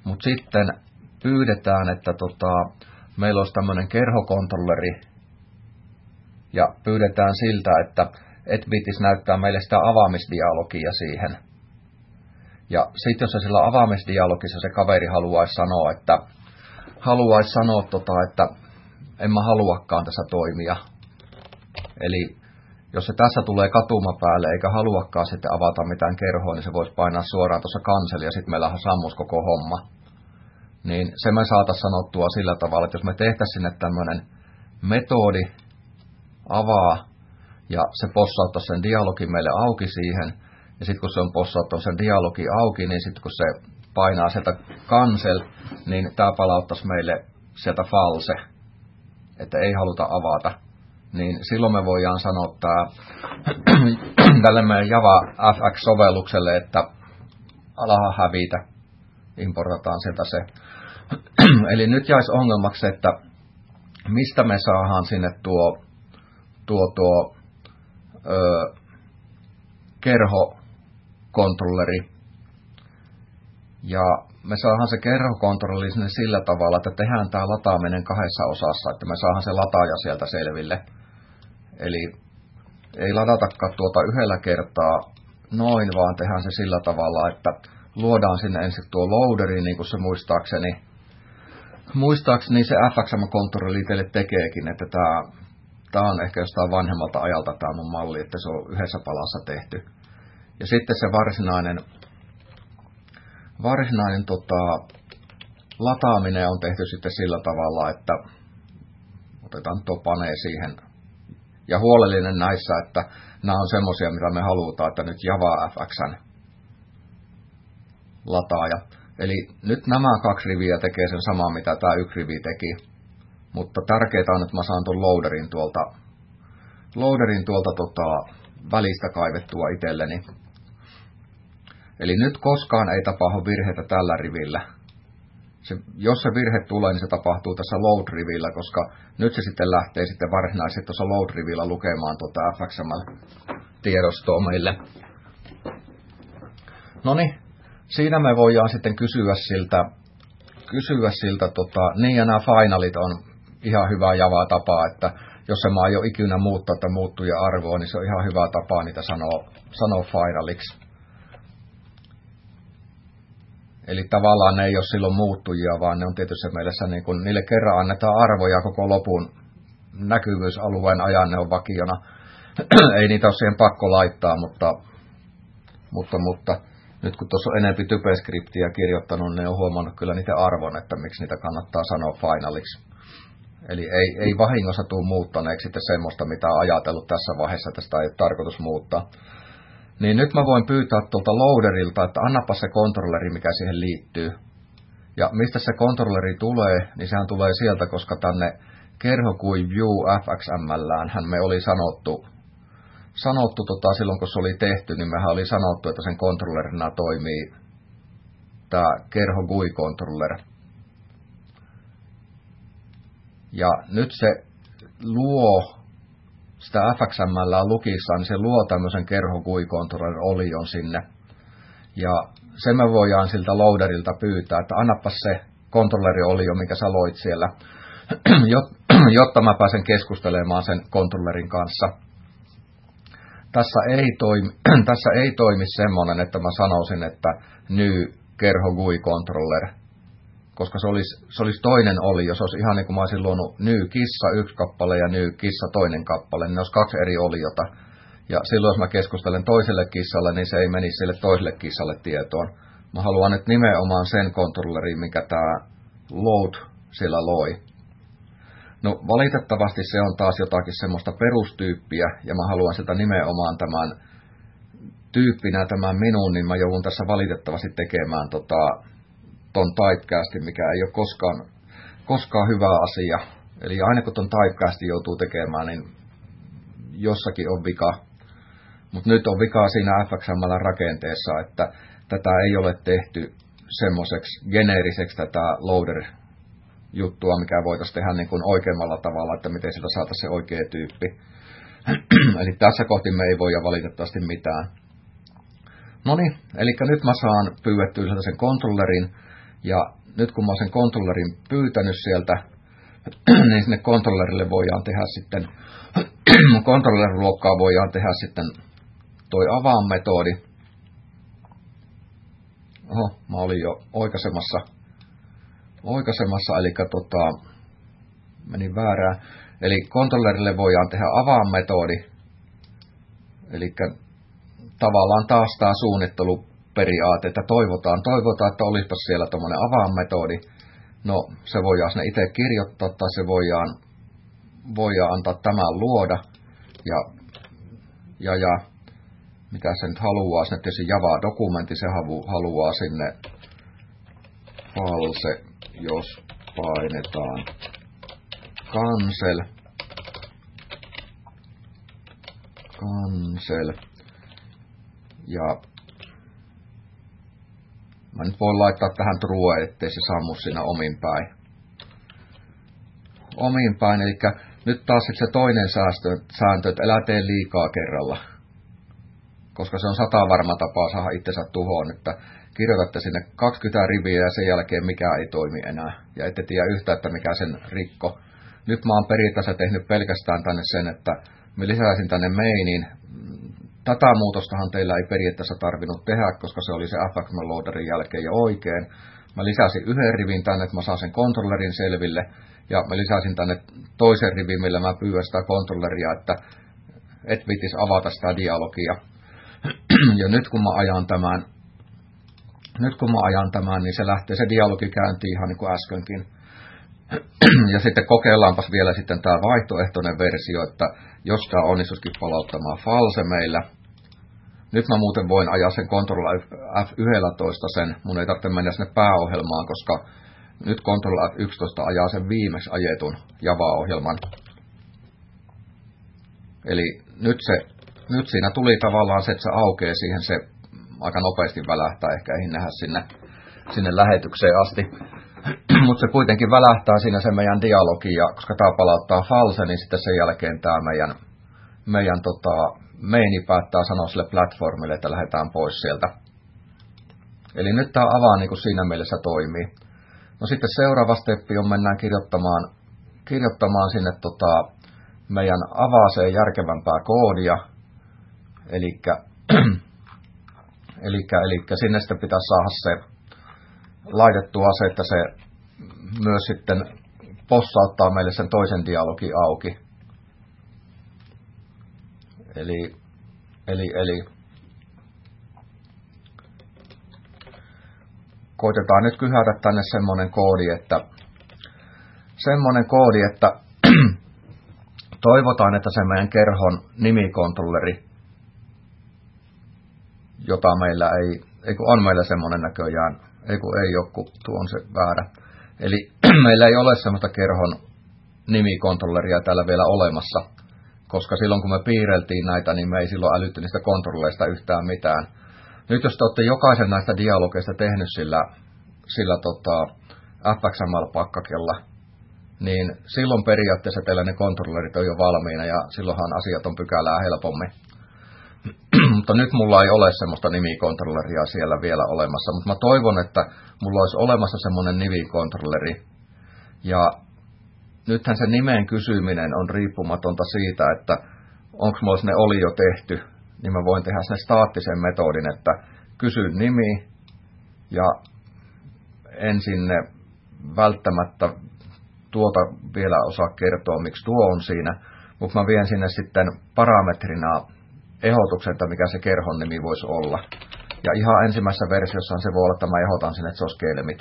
Mutta sitten pyydetään, että tota, meillä olisi tämmöinen kerhokontrolleri, ja pyydetään siltä, että et viittis näyttää meille sitä avaamisdialogia siihen. Ja sitten jos se sillä avaamisdialogissa se kaveri haluaisi sanoa, että haluaisi sanoa, tota, että en mä haluakaan tässä toimia. Eli jos se tässä tulee katuma päälle eikä haluakaan sitten avata mitään kerhoa, niin se voisi painaa suoraan tuossa kanseli ja sitten meillä on sammus koko homma. Niin se me saataisiin sanottua sillä tavalla, että jos me tehtäisiin sinne tämmöinen metodi avaa ja se possauttaisi sen dialogin meille auki siihen, ja sitten kun se on possauttanut sen dialogi auki, niin sitten kun se painaa sieltä cancel, niin tämä palauttaisi meille sieltä false, että ei haluta avata. Niin silloin me voidaan sanoa tää, tälle meidän Java F X-sovellukselle, että alaha hävitä, importataan sieltä se. Eli nyt jäisi ongelmaksi, että mistä me saadaan sinne tuo, tuo, tuo ö, kerhokontrolleri. Ja me saadaan se kerhokontrolli sinne sillä tavalla, että tehdään tämä lataaminen kahdessa osassa, että me saadaan se lataaja sieltä selville. Eli ei ladatakaan tuota yhdellä kertaa noin, vaan tehdään se sillä tavalla, että luodaan sinne ensin tuo loaderi, niin kuin se muistaakseni, muistaakseni se F X M-kontrolli teille tekeekin, että tämä, tämä on ehkä jostain vanhemmalta ajalta tämä mun malli, että se on yhdessä palassa tehty. Ja sitten se varsinainen, varsinainen tota, lataaminen on tehty sitten sillä tavalla, että otetaan tuo panee siihen. Ja huolellinen näissä, että nämä on semmoisia, mitä me halutaan, että nyt Java F X:n lataaja. Eli nyt nämä kaksi riviä tekee sen samaa, mitä tämä yksi rivi teki. Mutta tärkeää on, että mä saan tuon loaderin tuolta, loaderin tuolta tota, välistä kaivettua itselleni. Eli nyt koskaan ei tapahdu virheitä tällä rivillä. Se, jos se virhe tulee, niin se tapahtuu tässä load-rivillä, koska nyt se sitten lähtee sitten varsinaisesti tuossa load-rivillä lukemaan tuota F X M-tiedostoa meille. Noniin, siinä me voidaan sitten kysyä siltä, kysyä siltä tota, niin ja nämä finalit on ihan hyvä Java-tapa, että jos se maa ei ole ikinä muuttaa että muuttuja arvoa, niin se on ihan hyvä tapa niitä sanoa, sanoa finaliksi. Eli tavallaan ne ei ole silloin muuttujia, vaan ne on tietyssä mielessä, niin kun niille kerran annetaan arvoja koko lopun näkyvyysalueen ajan, ne on vakiona. Ei niitä ole siihen pakko laittaa, mutta, mutta, mutta nyt kun tuossa on enempi typeskriptiä kirjoittanut, ne on huomannut kyllä niiden arvon, että miksi niitä kannattaa sanoa finaliksi. Eli ei, ei vahingossa tule muuttaneeksi sitten semmoista, mitä on ajatellut tässä vaiheessa, että sitä ei ole tarkoitus muuttaa. Niin nyt mä voin pyytää tuolta loaderilta, että annapa se kontrolleri, mikä siihen liittyy. Ja mistä se kontrolleri tulee, niin sehän tulee sieltä, koska tänne kerho kuin view F X M:llään hän me oli sanottu, sanottu tota, silloin kun se oli tehty, niin mehän oli sanottu, että sen kontrollerina toimii tämä kerho G U I-controller. Ja nyt se luo sitä F X M:llä lukissaan, niin se luo tämmöisen kerho G U I-controller olion sinne. Ja se me voidaan siltä loaderilta pyytää, että annapa se kontrolleriolio, mikä sä loit siellä, jotta mä pääsen keskustelemaan sen kontrollerin kanssa. Tässä ei toimi, tässä ei toimi semmoinen, että mä sanoisin, että new kerho G U I-controller. Koska se olisi, se olisi toinen olio, se olisi ihan niin kuin mä olisin luonut ny kissa yksi kappale ja ny kissa toinen kappale, niin ne olisi kaksi eri oliota. Ja silloin jos mä keskustelen toiselle kissalle, niin se ei menisi sille toiselle kissalle tietoon. Mä haluan nyt nimenomaan sen kontrollerin, mikä tämä load siellä loi. No valitettavasti se on taas jotakin semmoista perustyyppiä, ja mä haluan sitä nimenomaan tämän tyyppinä tämän minun, niin mä joudun tässä valitettavasti tekemään tota, ton typecastin, mikä ei ole koskaan, koskaan hyvä asia. Eli aina kun ton typecastin joutuu tekemään, niin jossakin on vika. Mutta nyt on vikaa siinä F X M:n rakenteessa, että tätä ei ole tehty semmoiseksi geneeriseksi tätä loader-juttua, mikä voitaisiin tehdä niin kuin oikeammalla tavalla, että miten sieltä saataisiin se oikea tyyppi. Eli tässä kohti me ei voida valitettavasti mitään. Noniin, eli nyt mä saan pyydettyä sen kontrollerin, ja nyt kun mä oon sen kontrollerin pyytänyt sieltä, niin sinne kontrollerille voidaan tehdä sitten, kontrollerluokkaa voidaan tehdä sitten toi avaan-metodi. Oho, mä olin jo oikaisemassa, oikaisemassa eli tota, menin väärään. Eli kontrollerille voidaan tehdä avaan-metodi, eli tavallaan taas tämä suunnitteluperiaate, että toivotaan, toivotaan, että olisipa siellä tuommoinen avaan-metodi. No, se voidaan sinne itse kirjoittaa, tai se voidaan, voidaan antaa tämän luoda, ja, ja, ja mitä se nyt haluaa, sinne tietysti Java-dokumentti, se haluaa sinne false, jos painetaan cancel, cancel, ja mä nyt voin laittaa tähän true, ettei se sammu siinä omin päin. Omin päin, eli nyt taas se toinen säästö, sääntö, että älä tee liikaa kerralla. Koska se on sata varma tapa saada itsensä tuhoon, että kirjoitatte sinne kaksikymmentä riviä ja sen jälkeen mikä ei toimi enää. Ja ette tiedä yhtä, että mikä sen rikko. Nyt mä oon periaatteessa tehnyt pelkästään tänne sen, että mä lisäisin tänne mainin. Tätä muutostahan teillä ei periaatteessa tarvinnut tehdä, koska se oli se F X M L loaderin jälkeen jo oikein. Mä lisäsin yhden rivin tänne, että mä saan sen kontrollerin selville. Ja mä lisäsin tänne toisen rivin, millä mä pyydän sitä kontrolleria, että et viitis avata sitä dialogia. Ja nyt kun mä ajan tämän, nyt kun mä ajan tämän, niin se lähtee se dialogi käyntiin ihan niin kuin äskenkin. Ja sitten kokeillaanpas vielä sitten tämä vaihtoehtoinen versio, että jos tämä onnistuisikin palauttamaan false meillä. Nyt mä muuten voin ajaa sen Ctrl F yksitoista sen, mun ei tarvitse mennä sinne pääohjelmaan, koska nyt Ctrl F yksitoista ajaa sen viimeksi ajetun Java-ohjelman. Eli nyt, se, nyt siinä tuli tavallaan se, että se aukeaa siihen, se aika nopeasti välähtää, ehkä ei nähdä sinne, sinne lähetykseen asti. Mutta se kuitenkin välähtää siinä se meidän dialogi, ja koska tämä palauttaa false, niin sitten sen jälkeen tämä meidän, meidän tota, maini päättää sanoa sille platformille, että lähdetään pois sieltä. Eli nyt tämä avaa niin kuin siinä mielessä toimii. No sitten seuraava steppi on mennään kirjoittamaan, kirjoittamaan sinne tota, meidän avaaseen järkevämpää koodia. Elikkä, elikkä, elikkä sinne sitten pitäisi saada se laitettua se, että se myös sitten possauttaa meille sen toisen dialogi auki. Eli, eli, eli koitetaan nyt kyhätä tänne semmonen koodi, että semmonen koodi, että toivotaan, että se meidän kerhon nimikontrolleri, jota meillä ei, ei kun on meillä semmonen näköjään, ei kun ei ole, kun tuo on se väärä. Eli meillä ei ole semmoista kerhon nimikontrolleria täällä vielä olemassa, koska silloin kun me piirreltiin näitä, niin me ei silloin älytty niistä kontrolleista yhtään mitään. Nyt jos te olette jokaisen näistä dialogeista tehnyt sillä, sillä tota F X M L-pakkakella, niin silloin periaatteessa teillä ne kontrollerit on jo valmiina ja silloinhan asiat on pykälää helpommin. Mutta nyt mulla ei ole semmoista nimikontrolleria siellä vielä olemassa, mutta mä toivon, että mulla olisi olemassa semmoinen nimikontrolleri. Ja nythän se nimen kysyminen on riippumatonta siitä, että onko mulla sinne oli jo tehty, niin mä voin tehdä sinne staattisen metodin, että kysy nimi ja en sinne välttämättä tuota vielä osaa kertoa, miksi tuo on siinä, mutta mä vien sinne sitten parametrina ehdotuksen, että mikä se kerhon nimi voisi olla. Ja ihan ensimmäisessä versiossa se voi olla, että mä ehdotan sinne, että se olisi kelmit.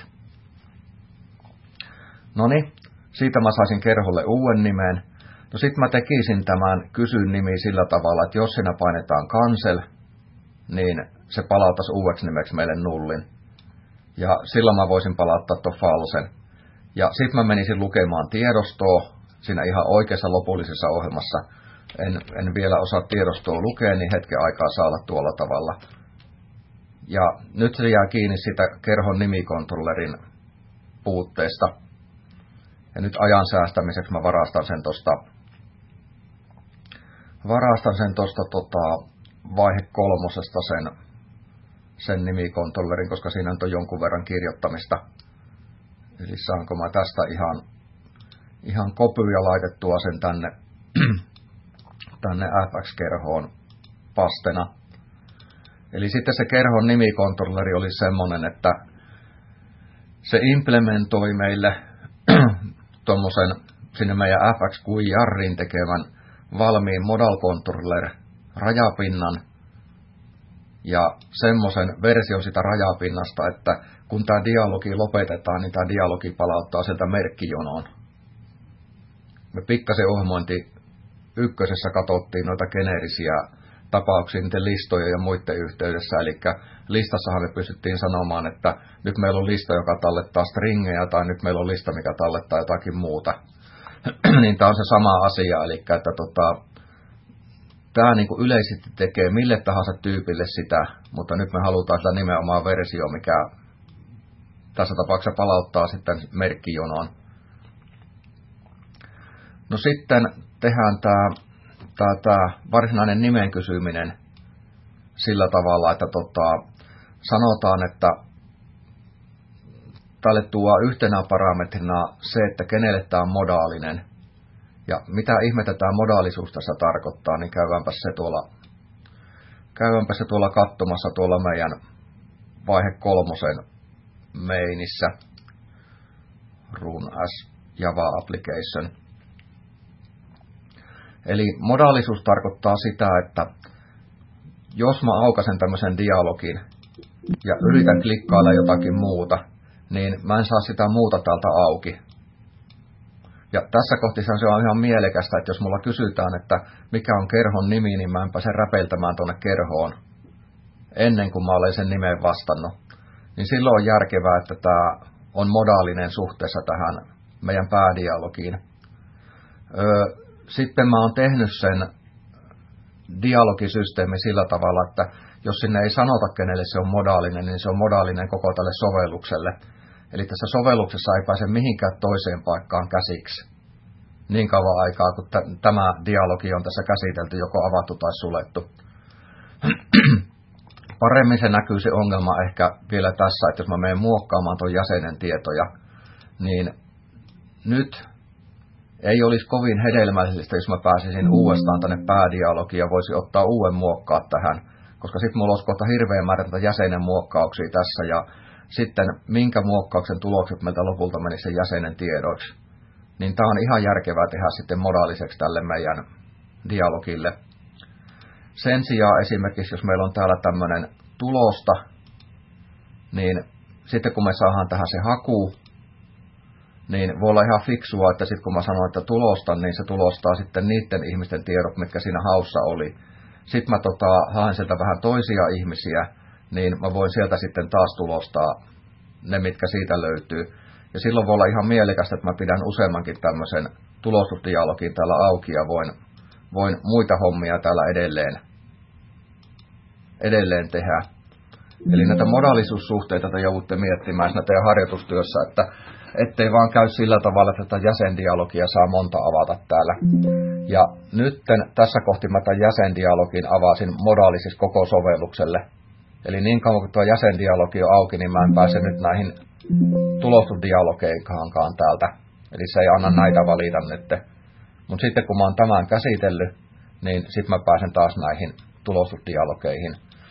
Noniin, siitä mä saisin kerholle uuden nimen. No sit mä tekisin tämän kysyn nimi sillä tavalla, että jos siinä painetaan cancel, niin se palauttaisi uudeksi nimeksi meille nullin. Ja silloin mä voisin palauttaa tuon falsen. Ja sit mä menisin lukemaan tiedostoa siinä ihan oikeassa lopullisessa ohjelmassa. En, en vielä osaa tiedostoa lukea, niin hetken aikaa saa olla tuolla tavalla. Ja nyt se jää kiinni sitä kerhon nimikontrollerin puutteesta. Ja nyt ajan säästämiseksi mä varastan sen tosta, varastan sen tosta tota, vaihe kolmosesta sen, sen nimikontrollerin, koska siinä on jonkun verran kirjoittamista. Eli saanko mä tästä ihan, ihan kopyja laitettua sen tänne, tänne F X-kerhoon pastena. Eli sitten se kerhon nimikontrolleri oli semmonen, että se implementoi meille tommosen sinne meidän F X Q I-jarrin tekevän valmiin modal controller rajapinnan ja semmoisen version sitä rajapinnasta, että kun tämä dialogi lopetetaan, niin tämä dialogi palauttaa sieltä merkkijonoon. Me pikkasen ohjelmointi ykkösessä katsottiin noita geneerisiä tapauksia niiden listojen ja muiden yhteydessä, eli listassahan me pystyttiin sanomaan, että nyt meillä on lista, joka tallettaa stringejä, tai nyt meillä on lista, mikä tallettaa jotakin muuta. Niin tämä on se sama asia, eli että tota, tämä niin kuin yleisesti tekee mille tahansa tyypille sitä, mutta nyt me halutaan sitä nimenomaan versio, mikä tässä tapauksessa palauttaa sitten merkkijonoon. No sitten tehdään tämä, tämä, tämä varsinainen nimen kysyminen sillä tavalla, että tota, sanotaan, että tälle tuo yhtenä parametrina se, että kenelle tämä on modaalinen. Ja mitä ihmettä tämä modaalisuus tässä tarkoittaa, niin käydäänpä se tuolla, käydäänpä se tuolla katsomassa tuolla meidän vaihe kolmosen mainissä. Run as Java application. Eli modaalisuus tarkoittaa sitä, että jos mä aukasen tämmöisen dialogin ja yritän klikkailla jotakin muuta, niin mä en saa sitä muuta täältä auki. Ja tässä kohdassa se on ihan mielekästä, että jos mulla kysytään, että mikä on kerhon nimi, niin mä en pääse räpeltämään tuonne kerhoon ennen kuin mä olen sen nimen vastannut. Niin silloin on järkevää, että tämä on modaalinen suhteessa tähän meidän päädialogiin. Öö, sitten mä oon tehnyt sen dialogisysteemi sillä tavalla, että jos sinne ei sanota, kenelle se on modaalinen, niin se on modaalinen koko tälle sovellukselle. Eli tässä sovelluksessa ei pääse mihinkään toiseen paikkaan käsiksi niin kauan aikaa, kun t- tämä dialogi on tässä käsitelty, joko avattu tai sulettu. Paremmin se näkyy se ongelma ehkä vielä tässä, että jos mä menen muokkaamaan tuon jäsenen tietoja, niin nyt ei olisi kovin hedelmällistä, jos mä pääsisin uudestaan tänne päädialogiin ja voisi ottaa uuden muokkaa tähän, koska sitten mulla olisi kohta hirveän määrä tätä jäsenen muokkauksia tässä, ja sitten minkä muokkauksen tulokset meiltä lopulta menisi sen jäsenen tiedoiksi. Niin tämä on ihan järkevää tehdä sitten modaaliseksi tälle meidän dialogille. Sen sijaan esimerkiksi, jos meillä on täällä tämmöinen tulosta, niin sitten kun me saadaan tähän se haku, niin voi olla ihan fiksua, että sitten kun mä sanon, että tulostan, niin se tulostaa sitten niiden ihmisten tiedot, mitkä siinä haussa oli. Sitten mä tota, haen sieltä vähän toisia ihmisiä, niin mä voin sieltä sitten taas tulostaa ne, mitkä siitä löytyy. Ja silloin voi olla ihan mielekästä, että mä pidän useammankin tämmöisen tulostusdialogin täällä auki ja voin, voin muita hommia täällä edelleen, edelleen tehdä. Eli näitä modaalisuussuhteita te joudutte miettimään siinä teidän harjoitustyössä, että ettei vaan käy sillä tavalla, että tätä jäsendialogia saa monta avata täällä. Ja nyt tässä kohti mä tämän jäsendialogin avasin modaalisiksi koko sovellukselle. Eli niin kauan kun tuo jäsendialogi on auki, niin mä en pääse nyt näihin tulostusdialogeihinkaan täältä. Eli se ei anna näitä valita nyt. Mutta sitten kun mä oon tämän käsitellyt, niin sitten mä pääsen taas näihin tulostusdialogeihin.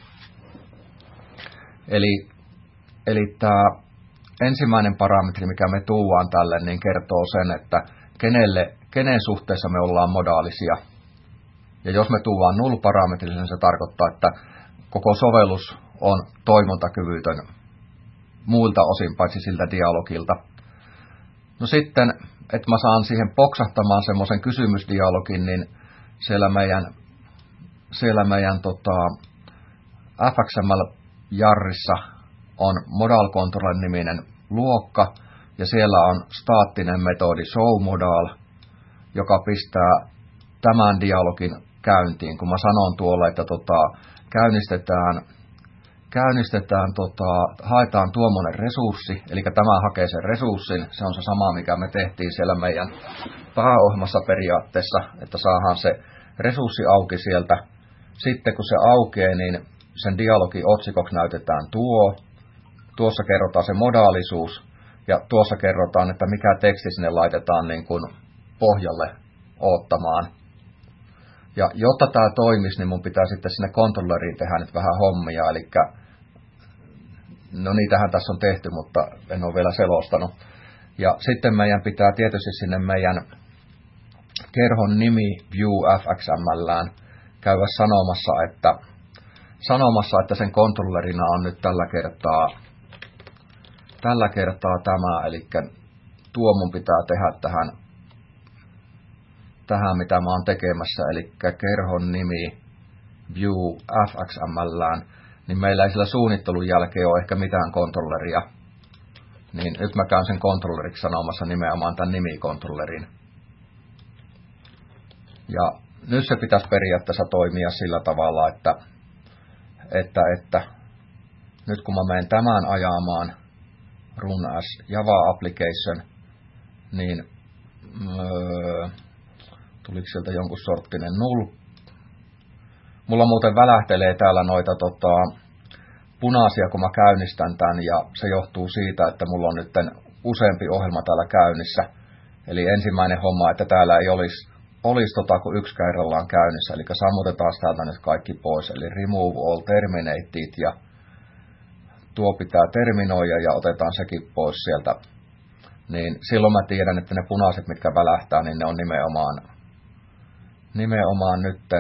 Eli, eli tämä ensimmäinen parametri, mikä me tuuaan tälle, niin kertoo sen, että kenelle, kenen suhteessa me ollaan modaalisia. Ja jos me tuuaan null-parametri, niin se tarkoittaa, että koko sovellus on toimintakyvytön muilta osin, paitsi siltä dialogilta. No sitten, että mä saan siihen poksahtamaan semmoisen kysymysdialogin, niin siellä meidän, siellä meidän tota, F X M L-jarrissa on modal controller-niminen luokka, ja siellä on staattinen metodi showModal, joka pistää tämän dialogin käyntiin. Kun mä sanon tuolla, että tota, käynnistetään, käynnistetään tota, haetaan tuommoinen resurssi, eli tämä hakee sen resurssin, se on se sama, mikä me tehtiin siellä meidän pääohjelmassa periaatteessa, että saadaan se resurssi auki sieltä. Sitten kun se aukeaa, niin sen dialogin otsikoksi näytetään tuo. Tuossa kerrotaan se modaalisuus, Ja tuossa kerrotaan, että mikä teksti sinne laitetaan niin kuin pohjalle oottamaan. Ja jotta tämä toimisi, niin mun pitää sitten sinne controlleriin tehdä nyt vähän hommia. Eli no niitähän tässä on tehty, mutta en ole vielä selostanut. Ja sitten meidän pitää tietysti sinne meidän kerhon nimi view fxmlään käydä sanomassa, että, sanomassa, että sen kontrollerina on nyt tällä kertaa, tällä kertaa tämä. Eli tuo mun pitää tehdä tähän, tähän mitä mä oon tekemässä. Eli kerhon nimi view fxmlään. Niin meillä ei sillä suunnittelun jälkeen ole ehkä mitään kontrolleria. Niin nyt mä käyn sen kontrolleriksi sanomassa nimenomaan tämän nimikontrollerin. Ja nyt se pitäisi periaatteessa toimia sillä tavalla, että, että, että nyt kun mä menen tämän ajamaan run as Java application, niin öö, tuliko sieltä jonkun sorttinen null? Mulla muuten välähtelee täällä noita tota, punaisia, kun mä käynnistän tämän, ja se johtuu siitä, että mulla on nyt useampi ohjelma täällä käynnissä. Eli ensimmäinen homma, että täällä ei olisi, olisi tota, kun yksi kerrallaan käynnissä, eli sammutetaan täältä nyt kaikki pois, eli remove all terminated, ja tuo pitää terminoida, ja otetaan sekin pois sieltä. Niin silloin mä tiedän, että ne punaiset, mitkä välähtää, niin ne on nimenomaan, nimenomaan nytten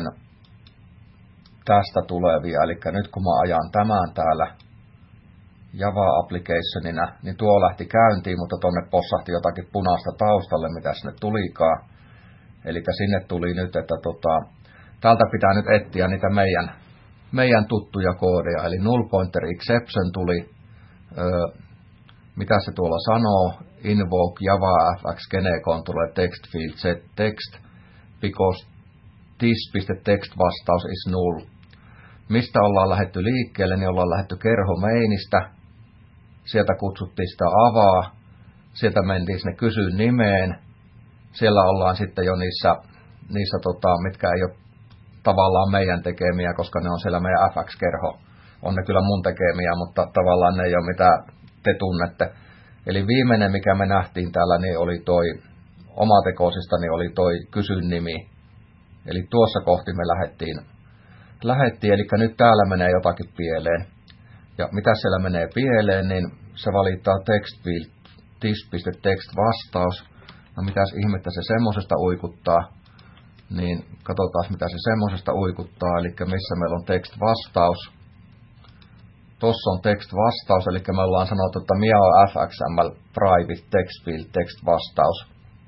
tästä tulevia, eli nyt kun mä ajan tämän täällä Java applicationina, niin tuo lähti käyntiin, mutta tonne possahti jotakin punaista taustalle, mitä sinne tulikaan. Eli sinne tuli nyt, että tota, täältä pitää nyt etsiä niitä meidän, meidän tuttuja koodeja, eli null pointer exception tuli, öö, mitä se tuolla sanoo, invoke Java fx gene controller text field set text, because this.text vastaus is null. Mistä ollaan lähdetty liikkeelle, niin ollaan lähdetty kerho mainista. Sieltä kutsuttiin sitä avaa. Sieltä mentiin sinne kysy nimeen. Siellä ollaan sitten jo niissä, niissä tota, mitkä ei ole tavallaan meidän tekemiä, koska ne on siellä meidän fx-kerho. On ne kyllä mun tekemiä, mutta tavallaan ne ei ole mitä te tunnette. Eli viimeinen, mikä me nähtiin täällä, niin oli toi omatekoisista, niin oli toi kysy nimi. Eli tuossa kohti me lähdettiin, lähdettiin, eli nyt täällä menee jotakin pieleen. Ja mitä siellä menee pieleen, niin se valittaa text field, this.text vastaus. No mitäs ihmettä se semmosesta uikuttaa. Niin katsotaan mitä se semmosesta uikuttaa, eli missä meillä on text vastaus. Tossa on text vastaus, eli me ollaan sanottu, että miao fxml private text field text vastaus.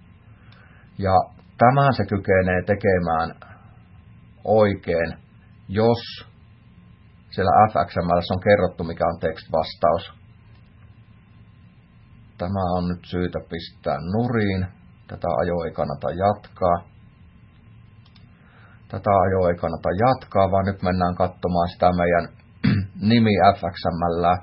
Ja tämän se kykenee tekemään oikein, jos siellä fxml on kerrottu, mikä on text-vastaus. Tämä on nyt syytä pistää nurin. Tätä ajoa ei kannata jatkaa. Tätä ajoa ei kannata jatkaa, vaan nyt mennään katsomaan sitä meidän nimi fxml.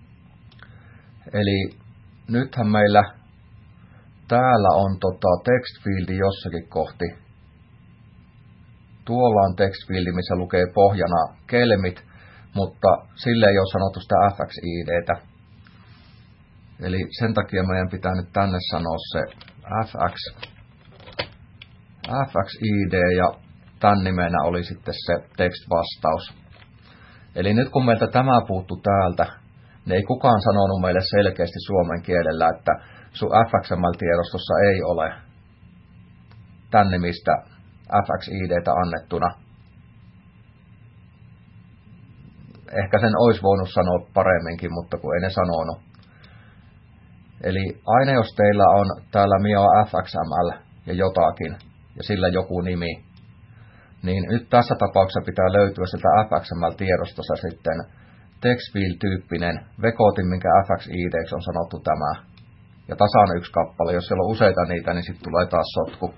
Eli nythän meillä täällä on tota textfieldi jossakin kohti. Tuolla on textfieldi, missä lukee pohjana kelmit, mutta sille ei ole sanottu sitä fxidtä. Eli sen takia meidän pitää nyt tänne sanoa se fx, fxid ja tämän nimenä oli sitten se text-vastaus. Eli nyt kun meiltä tämä puuttu täältä, niin ei kukaan sanonut meille selkeästi suomen kielellä, että sun fxml-tiedostossa ei ole tän nimistä fxidtä annettuna. Ehkä sen olisi voinut sanoa paremminkin, mutta kun ei ne sanonut. Eli aina jos teillä on täällä mio fxml ja jotakin, ja sillä joku nimi, niin nyt tässä tapauksessa pitää löytyä sieltä fxml-tiedostossa sitten textfield-tyyppinen vekotin, minkä fxid:ksi on sanottu tämä. Ja tasan yksi kappale. Jos siellä on useita niitä, niin sitten tulee taas sotku.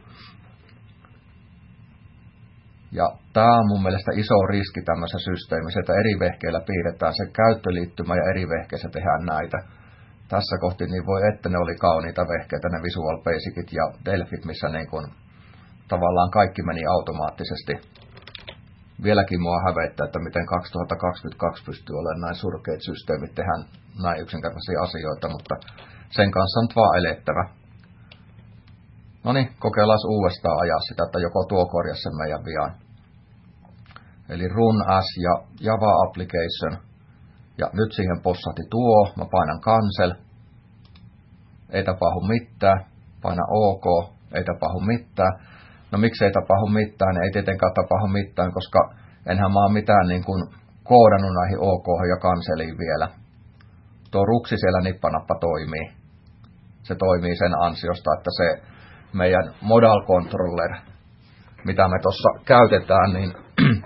Ja tämä on mun mielestä iso riski tämmöisessä systeemissä, että eri vehkeillä piirretään se käyttöliittymä ja eri vehkeissä tehdään näitä. Tässä kohti niin voi, että ne oli kauniita vehkeitä, ne Visual Basicit ja Delphit, missä niin kun tavallaan kaikki meni automaattisesti. Vieläkin mua hävettää, että miten kaksituhattakaksikymmentäkaksi pystyy olemaan näin surkeat systeemit tehdä näin yksinkertaisia asioita, mutta sen kanssa on vaan elettävä. No niin, kokeillaan uudestaan ajaa sitä, että joko tuo korjasi sen meidän vian. Eli run as ja Java application. Ja nyt siihen possahti tuo, mä painan cancel. Ei tapahdu mitään. Paina OK, ei tapahdu mitään. No miksi ei tapahdu mitään? Ei tietenkään tapahdu mitään, koska enhän mä ole mitään niin kuin koodannut näihin OK ja canceliin vielä. Tuo ruksi siellä nippanappa toimii. Se toimii sen ansiosta, että se meidän modal controller, mitä me tuossa käytetään, niin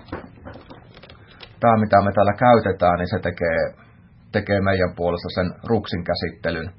tämä mitä me täällä käytetään, niin se tekee, tekee meidän puolesta sen ruksin käsittelyn.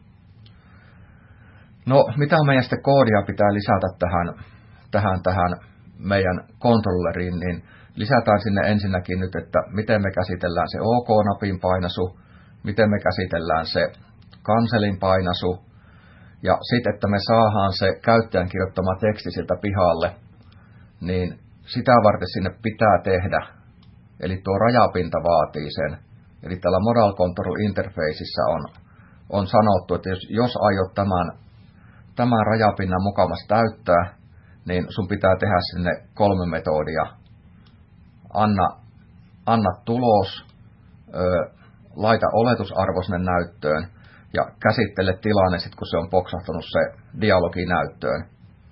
No, mitä meidän sitten koodia pitää lisätä tähän, tähän, tähän meidän controlleriin, niin lisätään sinne ensinnäkin nyt, että miten me käsitellään se OK-napin painasu, miten me käsitellään se cancelin painasu, ja sitten, että me saadaan se käyttäjän kirjoittama teksti siltä pihalle, niin sitä varten sinne pitää tehdä. Eli tuo rajapinta vaatii sen. Eli täällä Modal Control Interfaceissa on, on sanottu, että jos, jos aiot tämän, tämän rajapinnan mukamas täyttää, niin sun pitää tehdä sinne kolme metodia. Anna, anna tulos, ö, laita oletusarvo sinne näyttöön ja käsittele tilanne sit, kun se on poksahtanut se dialogi näyttöön.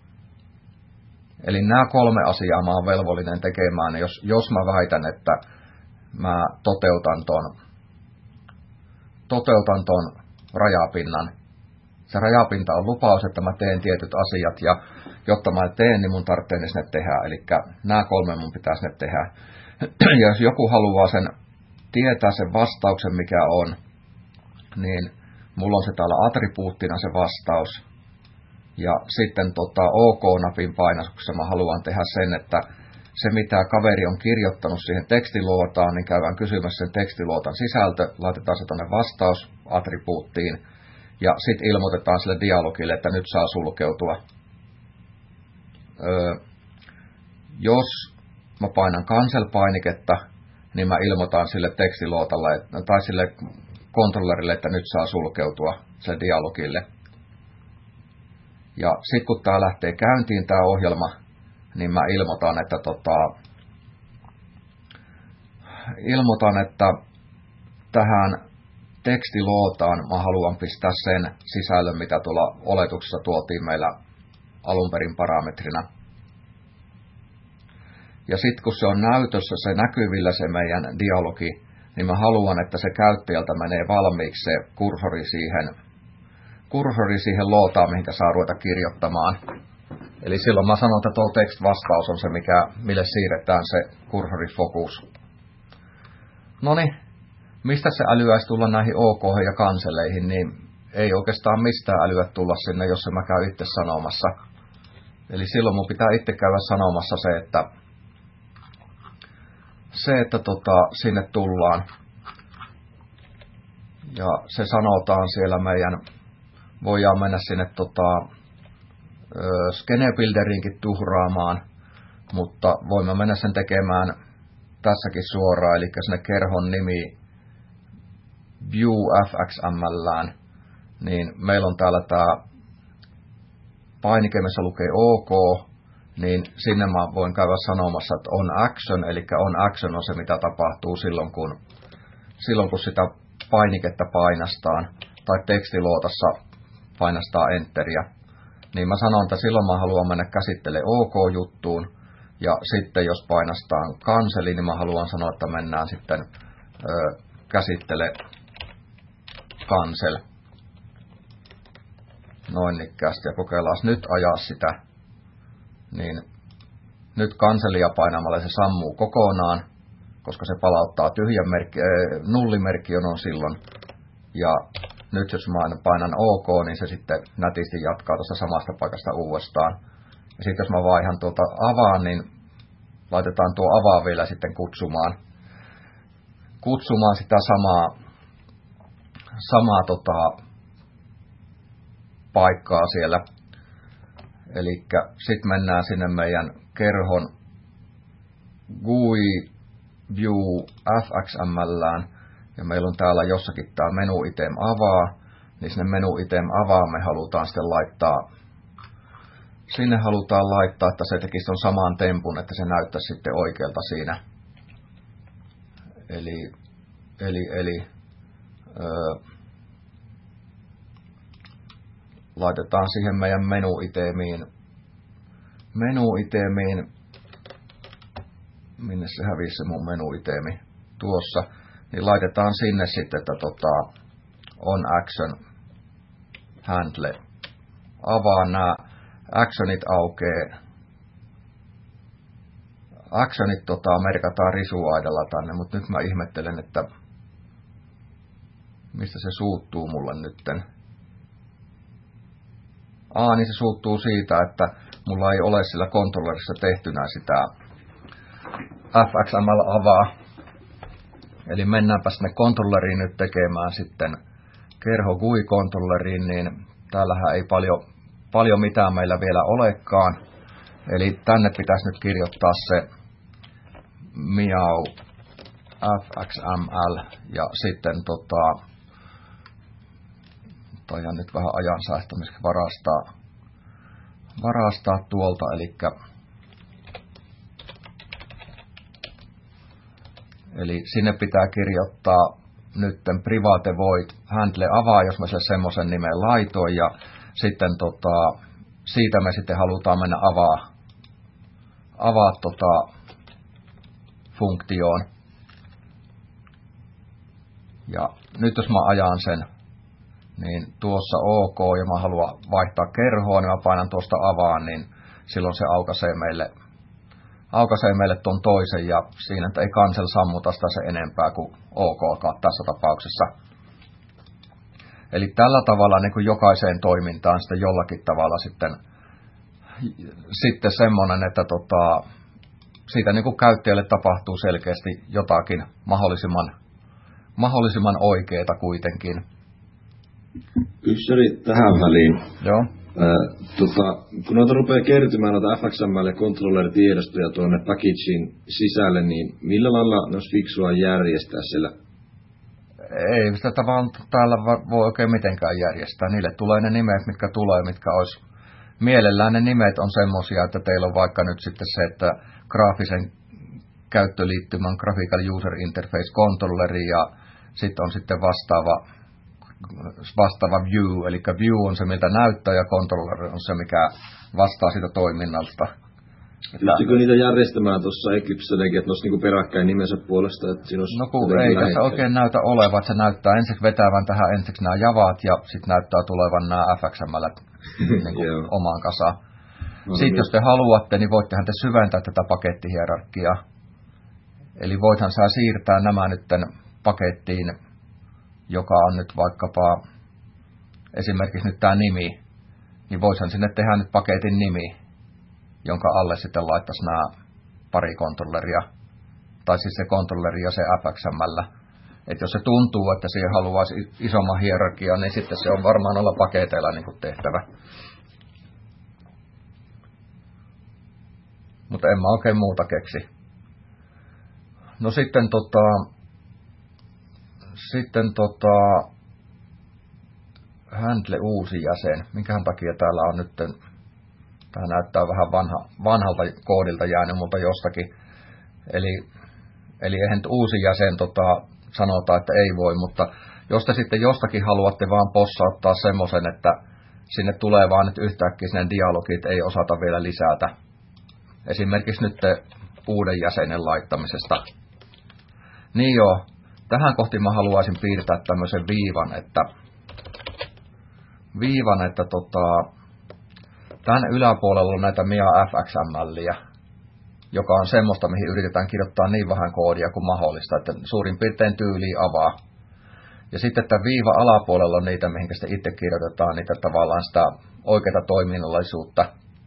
Eli nämä kolme asiaa mä oon velvollinen tekemään, jos, jos mä väitän, että mä toteutan ton, toteutan ton rajapinnan. Se rajapinta on lupaus, että mä teen tietyt asiat, ja jotta mä teen, niin mun tarvitsee ne sinne tehdä. Eli nämä kolme mun pitää sinne tehdä. Ja jos joku haluaa sen tietää sen vastauksen, mikä on, niin mulla on se täällä attribuuttina se vastaus. Ja sitten tota OK-napin painatuksessa mä haluan tehdä sen, että se mitä kaveri on kirjoittanut siihen tekstiluotaan, niin käydään kysymässä sen tekstiluotan sisältö, laitetaan se tuonne vastausattribuuttiin ja sitten ilmoitetaan sille dialogille, että nyt saa sulkeutua. Öö, jos mä painan cancel-painiketta, niin mä ilmoitan sille tekstiluotalle tai sille controllerille, että nyt saa sulkeutua sille dialogille. Ja sitten kun tää lähtee käyntiin tää ohjelma, niin mä ilmoitan, että tota, ilmoitan, että tähän tekstiluotaan mä haluan pistää sen sisällön, mitä tuolla oletuksessa tuotiin meillä alun perin parametrina. Ja sitten kun se on näytössä, se näkyvillä se meidän dialogi, niin mä haluan, että se käyttäjältä menee valmiiksi se kursori siihen, kursori siihen lootaan, mihinkä saa ruveta kirjoittamaan. Eli silloin mä sanon, että tuo text-vastaus on se, mikä, mille siirretään se kursorifokus. Noniin, mistä se älyäisi tulla näihin OK ja kanseleihin, niin ei oikeastaan mistään älyä tulla sinne, jos mä käyn itse sanomassa. Eli silloin mun pitää itse käydä sanomassa se, että se, että tota, sinne tullaan. Ja se sanotaan siellä meidän, voidaan mennä sinne tota, Skenebuilderiinkin tuhraamaan, mutta voimme mennä sen tekemään tässäkin suoraan, eli sinne kerhon nimi view f x m l, niin meillä on täällä tämä painike, missä lukee OK, niin sinne mä voin käydä sanomassa, että on action, eli on action on se, mitä tapahtuu silloin, kun, silloin, kun sitä painiketta painastaan, tai tekstiluotassa painastaa enteriä. Niin mä sanon, että silloin mä haluan mennä käsittele OK-juttuun, ja sitten jos painastaan canceli, niin mä haluan sanoa, että mennään sitten ö, käsittele cancel. Noin nikkäästi, ja kokeillaan nyt ajaa sitä. Niin nyt cancelia painamalla se sammuu kokonaan, koska se palauttaa tyhjän merkki, äh, nullimerkki on silloin. Ja nyt jos mä painan OK, niin se sitten nätisti jatkaa tuosta samasta paikasta uudestaan. Ja sitten jos mä vaihan tuota avaan, niin laitetaan tuo avaa vielä sitten kutsumaan, kutsumaan sitä samaa, samaa tota, paikkaa siellä. Eli sitten mennään sinne meidän kerhon G U I View F X M L:ään. Ja meillä on täällä jossakin tämä menu item avaa. niin sinne menu item avaa me halutaan sitten laittaa, sinne halutaan laittaa, että se tekisi on saman tempun, että se näyttäisi sitten oikealta siinä. Eli, eli, eli öö, laitetaan siihen meidän menu-itemiin, menu-itemiin, minne se hävisi se mun menu-itemi, tuossa, niin laitetaan sinne sitten, että tota, on action handle, avaa nämä actionit aukeaa, actionit tota, merkataan risuaidalla tänne, mutta nyt mä ihmettelen, että mistä se suuttuu mulle nytten. Aa, niin se suuttuu siitä, että mulla ei ole sillä kontrollerissa tehtynä sitä F X M L-avaa. Eli mennäänpä sinne kontrolleriin nyt tekemään sitten kerho G U I-kontrolleriin, niin täällähän ei paljon, paljon mitään meillä vielä olekaan. Eli tänne pitäisi nyt kirjoittaa se miau F X M L ja sitten tota, taidan nyt vähän ajan säästämiseksi varastaa, varastaa tuolta, eli Eli sinne pitää kirjoittaa nytten private void handle avaa, jos mä sille semmoisen nimen laitoin, ja sitten tota, siitä me sitten halutaan mennä avaa, avaa tota, funktioon. Ja nyt jos mä ajan sen, niin tuossa OK, ja mä haluan vaihtaa kerhoa, niin mä painan tuosta avaan, niin silloin se aukaisee meille, aukaisee meille ton toisen, ja siinä ei cancel sammuta sitä se enempää kuin OK tässä tapauksessa. Eli tällä tavalla niin kuin jokaiseen toimintaan sitten jollakin tavalla sitten, sitten semmoinen, että tota, siitä niin kuin käyttäjälle tapahtuu selkeästi jotakin mahdollisimman, mahdollisimman oikeaa kuitenkin. Kyssäri tähän väliin. Joo. Äh, tota, kun noita rupeaa kertymään noita F X M L ja controller-tiedostoja tuonne packagein sisälle, niin millä lailla ne olisi fiksua järjestää siellä? Ei sitä vaan täällä voi oikein mitenkään järjestää. Niille tulee ne nimet, mitkä tulee, mitkä olisi. Mielellään ne nimet on semmosia, että teillä on vaikka nyt sitten se, että graafisen käyttöliittymän Graphical User Interface Controlleri ja sitten on sitten vastaava vastaava view, eli view on se, miltä näyttää, ja controller on se, mikä vastaa siitä toiminnalta. Pystyykö niitä järjestämään tuossa Eclipse-sellekin, että ne olisi niinku peräkkäin nimensä puolesta? Että siinä olisi no kun ei tässä oikein näytä olevan, että se näyttää ensiksi vetävän tähän ensiksi nämä javaat, ja sitten näyttää tulevan nämä F X M L niin omaan kasaan. No, sitten niin. Jos te haluatte, niin voittehan te syventää tätä pakettihierarkiaa. Eli voithan sä siirtää nämä nytten pakettiin, joka on nyt vaikkapa esimerkiksi nyt tämä nimi, niin voisihan sinne tehdä nyt paketin nimi, jonka alle sitten laittaisi nämä pari kontrolleria, tai siis se kontrolleri ja se F X M L. Että jos se tuntuu, että siihen haluaisi isomman hierarkian, niin sitten se on varmaan olla paketeilla niin kuin tehtävä. Mutta en mä oikein muuta keksi. No sitten tota... Sitten tota, handle uusi jäsen. Minkähän takia täällä on nyt, tää näyttää vähän vanha, vanhalta koodilta jäänyt multa jostakin. Eli, eli eihän uusi jäsen tota, sanotaan, että ei voi, mutta jos te sitten jostakin haluatte vaan possauttaa semmoisen, että sinne tulee vaan nyt yhtäkkiä sinne dialogit, ei osata vielä lisätä. Esimerkiksi nyt uuden jäsenen laittamisesta. Niin joo. Tähän kohti mä haluaisin piirtää tämmöisen viivan, että viivan, että tota, tämän yläpuolella on näitä Mia F X M L:iä, joka on semmoista, mihin yritetään kirjoittaa niin vähän koodia kuin mahdollista, että suurin piirtein tyyliin avaa. Ja sitten tämän viiva alapuolella on niitä, mihin sitten itse kirjoitetaan niitä tavallaan sitä oikeaa toiminnallisuutta.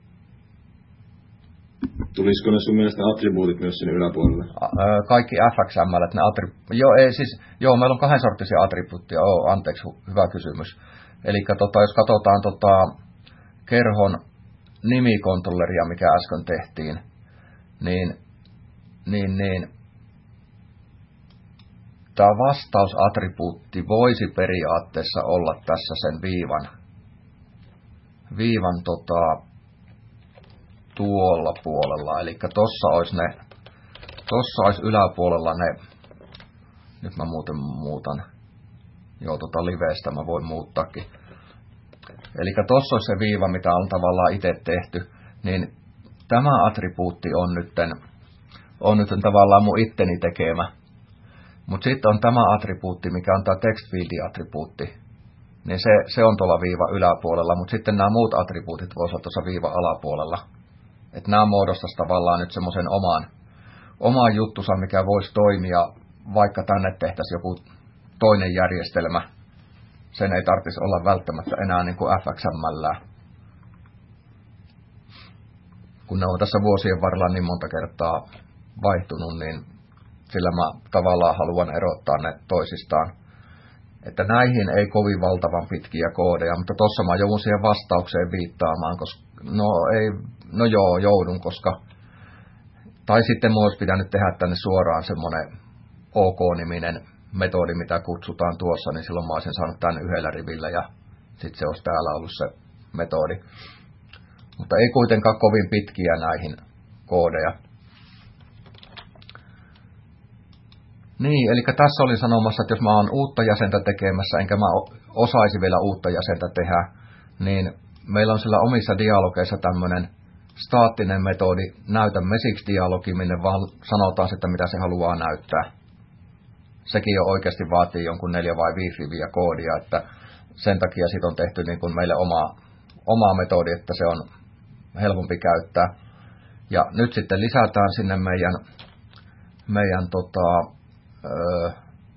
Tulisiko ne sun mielestä attribuutit myös sinne yläpuolelle? Kaikki F X M L, ne attribuutit. Joo, ei, siis, joo, meillä on kahden sorttisia attribuutteja. Oh, anteeksi, hyvä kysymys. Eli tota, jos katsotaan tota, kerhon nimikontrolleria, mikä äsken tehtiin, niin, niin, niin tämä vastausattribuutti voisi periaatteessa olla tässä sen viivan, viivan tota, tuolla puolella. Eli tossa olisi ne, tossa olisi yläpuolella ne, nyt mä muuten muutan, joo tota livestä mä voin muuttaakin. Eli tossa olisi se viiva, mitä on tavallaan itse tehty, niin tämä attribuutti on nytten, on nytten tavallaan mun itteni tekemä. Mutta sitten on tämä attribuutti, mikä on tämä TextField-attribuutti, niin se, se on tuolla viiva yläpuolella, mutta sitten nämä muut attribuutit voisivat olla tuossa viiva alapuolella. Että nämä muodostaisi tavallaan nyt semmoisen oman, oman juttusa, mikä voisi toimia, vaikka tänne tehtäisiin joku toinen järjestelmä. Sen ei tarvitsisi olla välttämättä enää niin kuin F X M:llä. Kun ne on tässä vuosien varrella niin monta kertaa vaihtunut, niin sillä mä tavallaan haluan erottaa ne toisistaan. Että näihin ei kovin valtavan pitkiä koodeja, mutta tossa mä joudun siihen vastaukseen viittaamaan, koska no ei, no joo, joudun, koska tai sitten mun olisi pitänyt tehdä tänne suoraan semmonen OK-niminen metodi, mitä kutsutaan tuossa, niin silloin mä olisin saanut tän yhdellä rivillä ja sitten se olisi täällä ollut se metodi. Mutta ei kuitenkaan kovin pitkiä näihin koodeja. Niin, eli tässä olin sanomassa, että jos mä oon uutta jäsentä tekemässä, enkä mä osaisi vielä uutta jäsentä tehdä, niin meillä on sillä omissa dialogeissa tämmöinen staattinen metodi, näytä mesiksi-dialogi, minne vaan sanotaan sitten, mitä se haluaa näyttää. Sekin jo oikeasti vaatii jonkun neljä vai viisi riviä koodia, että sen takia siitä on tehty niin kuin meille oma, oma metodi, että se on helpompi käyttää. Ja nyt sitten lisätään sinne meidän, meidän tota, öö,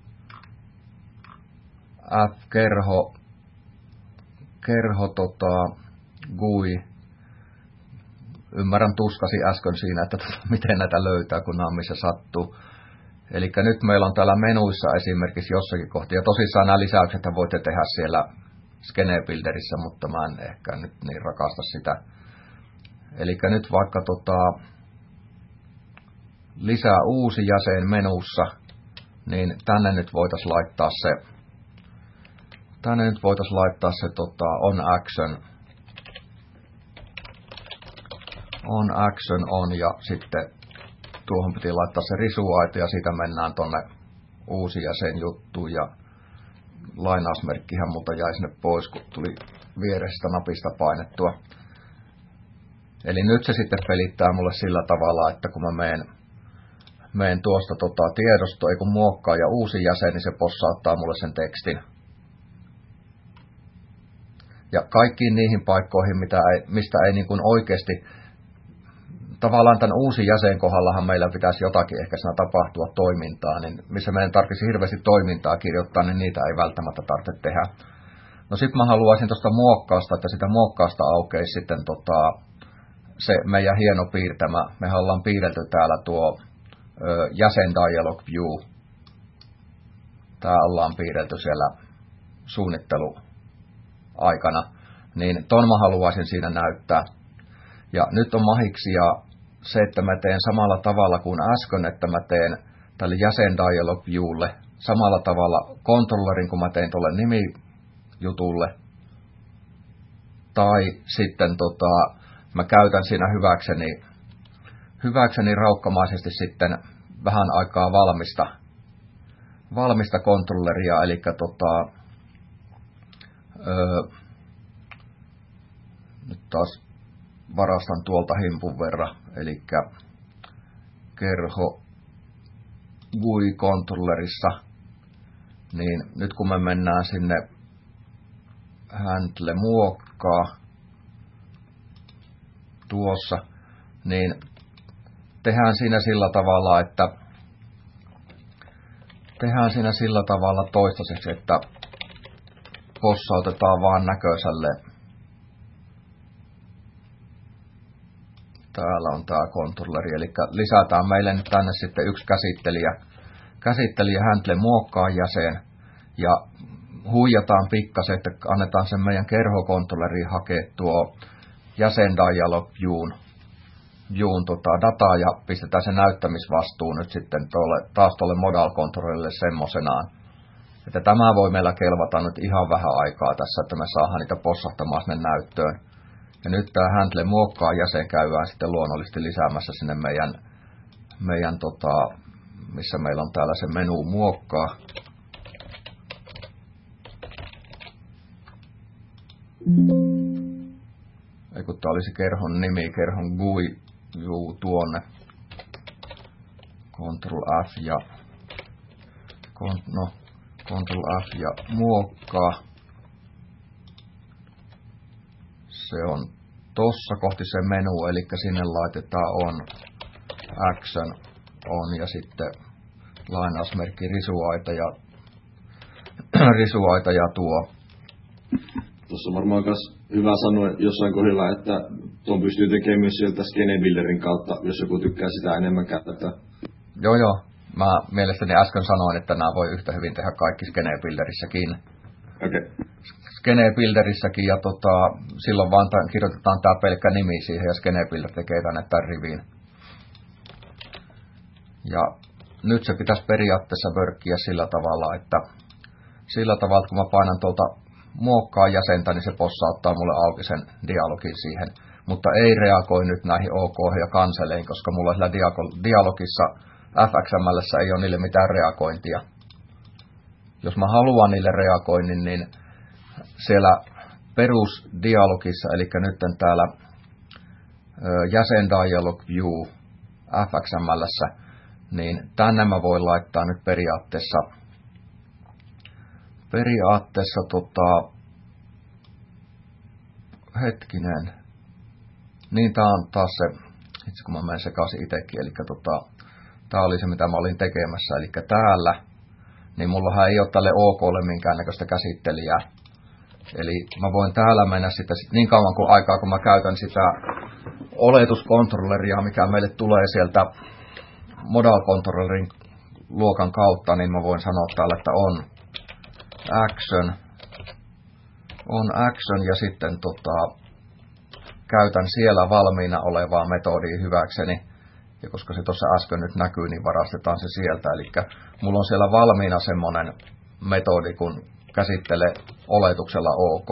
F-kerho, kerho tota, G U I. Ymmärrän tuskasi äsken siinä, että tota, miten näitä löytää, kun nämä on missä sattuu. Eli nyt meillä on täällä menuissa esimerkiksi jossakin kohti, ja tosissaan nämä lisäykset voitte tehdä siellä Skenebuilderissä, mutta mä en ehkä nyt niin rakasta sitä. Eli nyt vaikka tota, lisää uusi jäsen menussa, niin tänne nyt voitaisiin laittaa se, tänne nyt voitaisiin laittaa se tota, on action, on action on, ja sitten tuohon piti laittaa se risuaita ja siitä mennään tonne uusi jäsen juttuun ja lainausmerkkihän multa jäi sinne pois, kun tuli vierestä napista painettua. Eli nyt se sitten pelittää mulle sillä tavalla, että kun mä meen, meen tuosta tota tiedosto, ei kun muokkaa ja uusi jäsen, niin se possauttaa mulle sen tekstin. Ja kaikkiin niihin paikkoihin, mitä ei, mistä ei niin kuin oikeasti tavallaan tämän uusi jäsen kohdallahan meillä pitäisi jotakin ehkä siinä tapahtua toimintaa, niin missä meidän tarvitsisi hirveästi toimintaa kirjoittaa, niin niitä ei välttämättä tarvitse tehdä. No sit mä haluaisin tuosta muokkaasta, että sitä muokkaasta aukeisi sitten tota, se meidän hieno piirtämä. Me ollaan piirretty täällä tuo ö, jäsen dialog view. Tää ollaan piirretty siellä suunnitteluaikana, niin ton mä haluaisin siinä näyttää. Ja nyt on mahiksi ja se, että mä teen samalla tavalla kuin äsken, että mä teen tälle jäsen dialog viewlle samalla tavalla controllerin, kun mä tein tuolle nimijutulle. Tai sitten tota, mä käytän siinä hyväkseni, hyväkseni raukkamaisesti sitten vähän aikaa valmista, valmista controlleria, eli tota, öö, nyt taas varastan tuolta himpun verran, eli kerho G U I-controllerissa, niin nyt kun me mennään sinne handle muokkaa tuossa, niin tehdään siinä sillä tavalla, että tehdään siinä sillä tavalla toistaiseksi, että possautetaan vaan näköiselle. Täällä on tämä controlleri, eli lisätään meille nyt tänne sitten yksi käsittelijä, käsittelijä handle muokkaa jäsen, ja huijataan pikkasen, että annetaan sen meidän kerhokontrolleri hakea tuo jäsen dialog viewn View'n tota, dataa ja pistetään se näyttämisvastuu nyt sitten tolle, taas tuolle modal controllerille semmosenaan. Että tämä voi meillä kelvata nyt ihan vähän aikaa tässä, että me saadaan niitä possahtamaan sinne näyttöön. Ja nyt tämä handle muokkaa jäsen käydään sitten luonnollisesti lisäämässä sinne meidän, meidän tota, missä meillä on täällä se menu muokkaa. Ei kun tää olisi kerhon nimi, kerhon G U I juu tuonne. Control F ja no, Control F ja muokkaa. Se on tossa kohti se menu, eli sinne laitetaan on action on ja sitten lainausmerkki risuaita ja risuaita ja tuo. Tuossa on varmaan myös hyvä sanoa jossain kohdalla, että tuon pystyy tekemään myös sieltä Skenebuilderin kautta, jos joku tykkää sitä enemmän käyttää. Joo joo, mä mielestäni äsken sanoin, että nämä voi yhtä hyvin tehdä kaikki Skenebuilderissäkin. Okei. Okay. Skenebuilderissäkin ja tota, silloin vaan tämän, kirjoitetaan tämä pelkkä nimi siihen ja Skenebuilder tekee tänne tämän riviin. Ja nyt se pitäisi periaatteessa vörkkiä sillä tavalla, että sillä tavalla, että kun mä painan tuolta muokkaa jäsentä, niin se possauttaa mulle auki sen dialogin siihen. Mutta ei reagoi nyt näihin OK ja kanseleihin, koska mulla sillä dialogissa F X M L:ssä ei ole niille mitään reagointia. Jos mä haluan niille reagoinnin, niin siellä perusdialogissa, eli nyt täällä jäsen dialog view F X M L:ssä, niin tänne mä voin laittaa nyt periaatteessa periaatteessa tota hetkinen. Niin tää on taas se, itse kun mä menen sekaisin itekin, eli tota tää oli se mitä mä olin tekemässä, eli täällä niin mullahan ei ole tälle OKlle minkäännäköistä käsittelijää. Eli mä voin täällä mennä sitä sit niin kauan kuin aikaa, kun mä käytän sitä oletuskontrolleria, mikä meille tulee sieltä modal controllerin luokan kautta, niin mä voin sanoa täällä, että on action, on action ja sitten tota, käytän siellä valmiina olevaa metodia hyväkseni. Ja koska se tuossa äsken nyt näkyy, niin varastetaan se sieltä. Eli mulla on siellä valmiina semmonen metodi, kun käsittele oletuksella OK.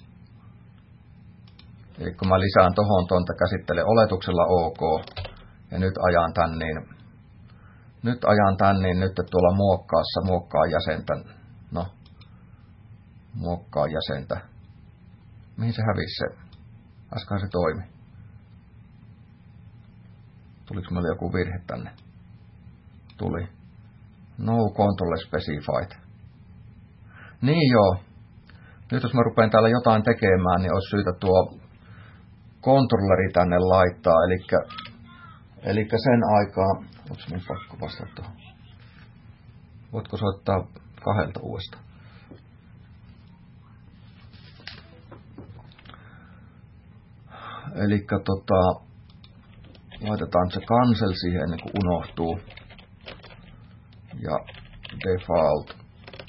Eli kun mä lisään tohon tonta käsittele oletuksella OK, ja nyt ajan tän, niin nyt ajan tän, niin nyt tuolla muokkaassa muokkaa jäsentä. No, muokkaa jäsentä. Mihin se hävisi se? Äsken se toimi. Tuliko meillä joku virhe tänne? Tuli. No control specified. Niin joo. Nyt jos mä rupean täällä jotain tekemään, niin olisi syytä tuo controlleri tänne laittaa. Elikkä, elikkä sen aikaa... Oletko mun pakko vastata tuohon? Voitko soittaa kahdelta uudestaan? Elikkä tota... Laitetaan se cancel siihen ennen kuin unohtuu. Ja default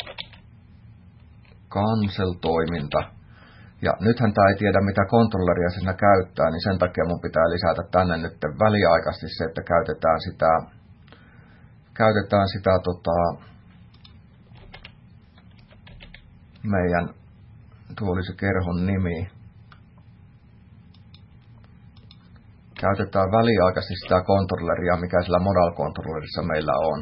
cancel-toiminta. Ja nythän tää ei tiedä mitä kontrolleria se siinä käyttää, niin sen takia mun pitää lisätä tänne nyt väliaikaisesti se, että käytetään sitä, käytetään sitä tota, meidän, tuo oli se kerhon nimi. Käytetään väliaikaisesti sitä kontrolleria, mikä sillä modal controllerissa meillä on.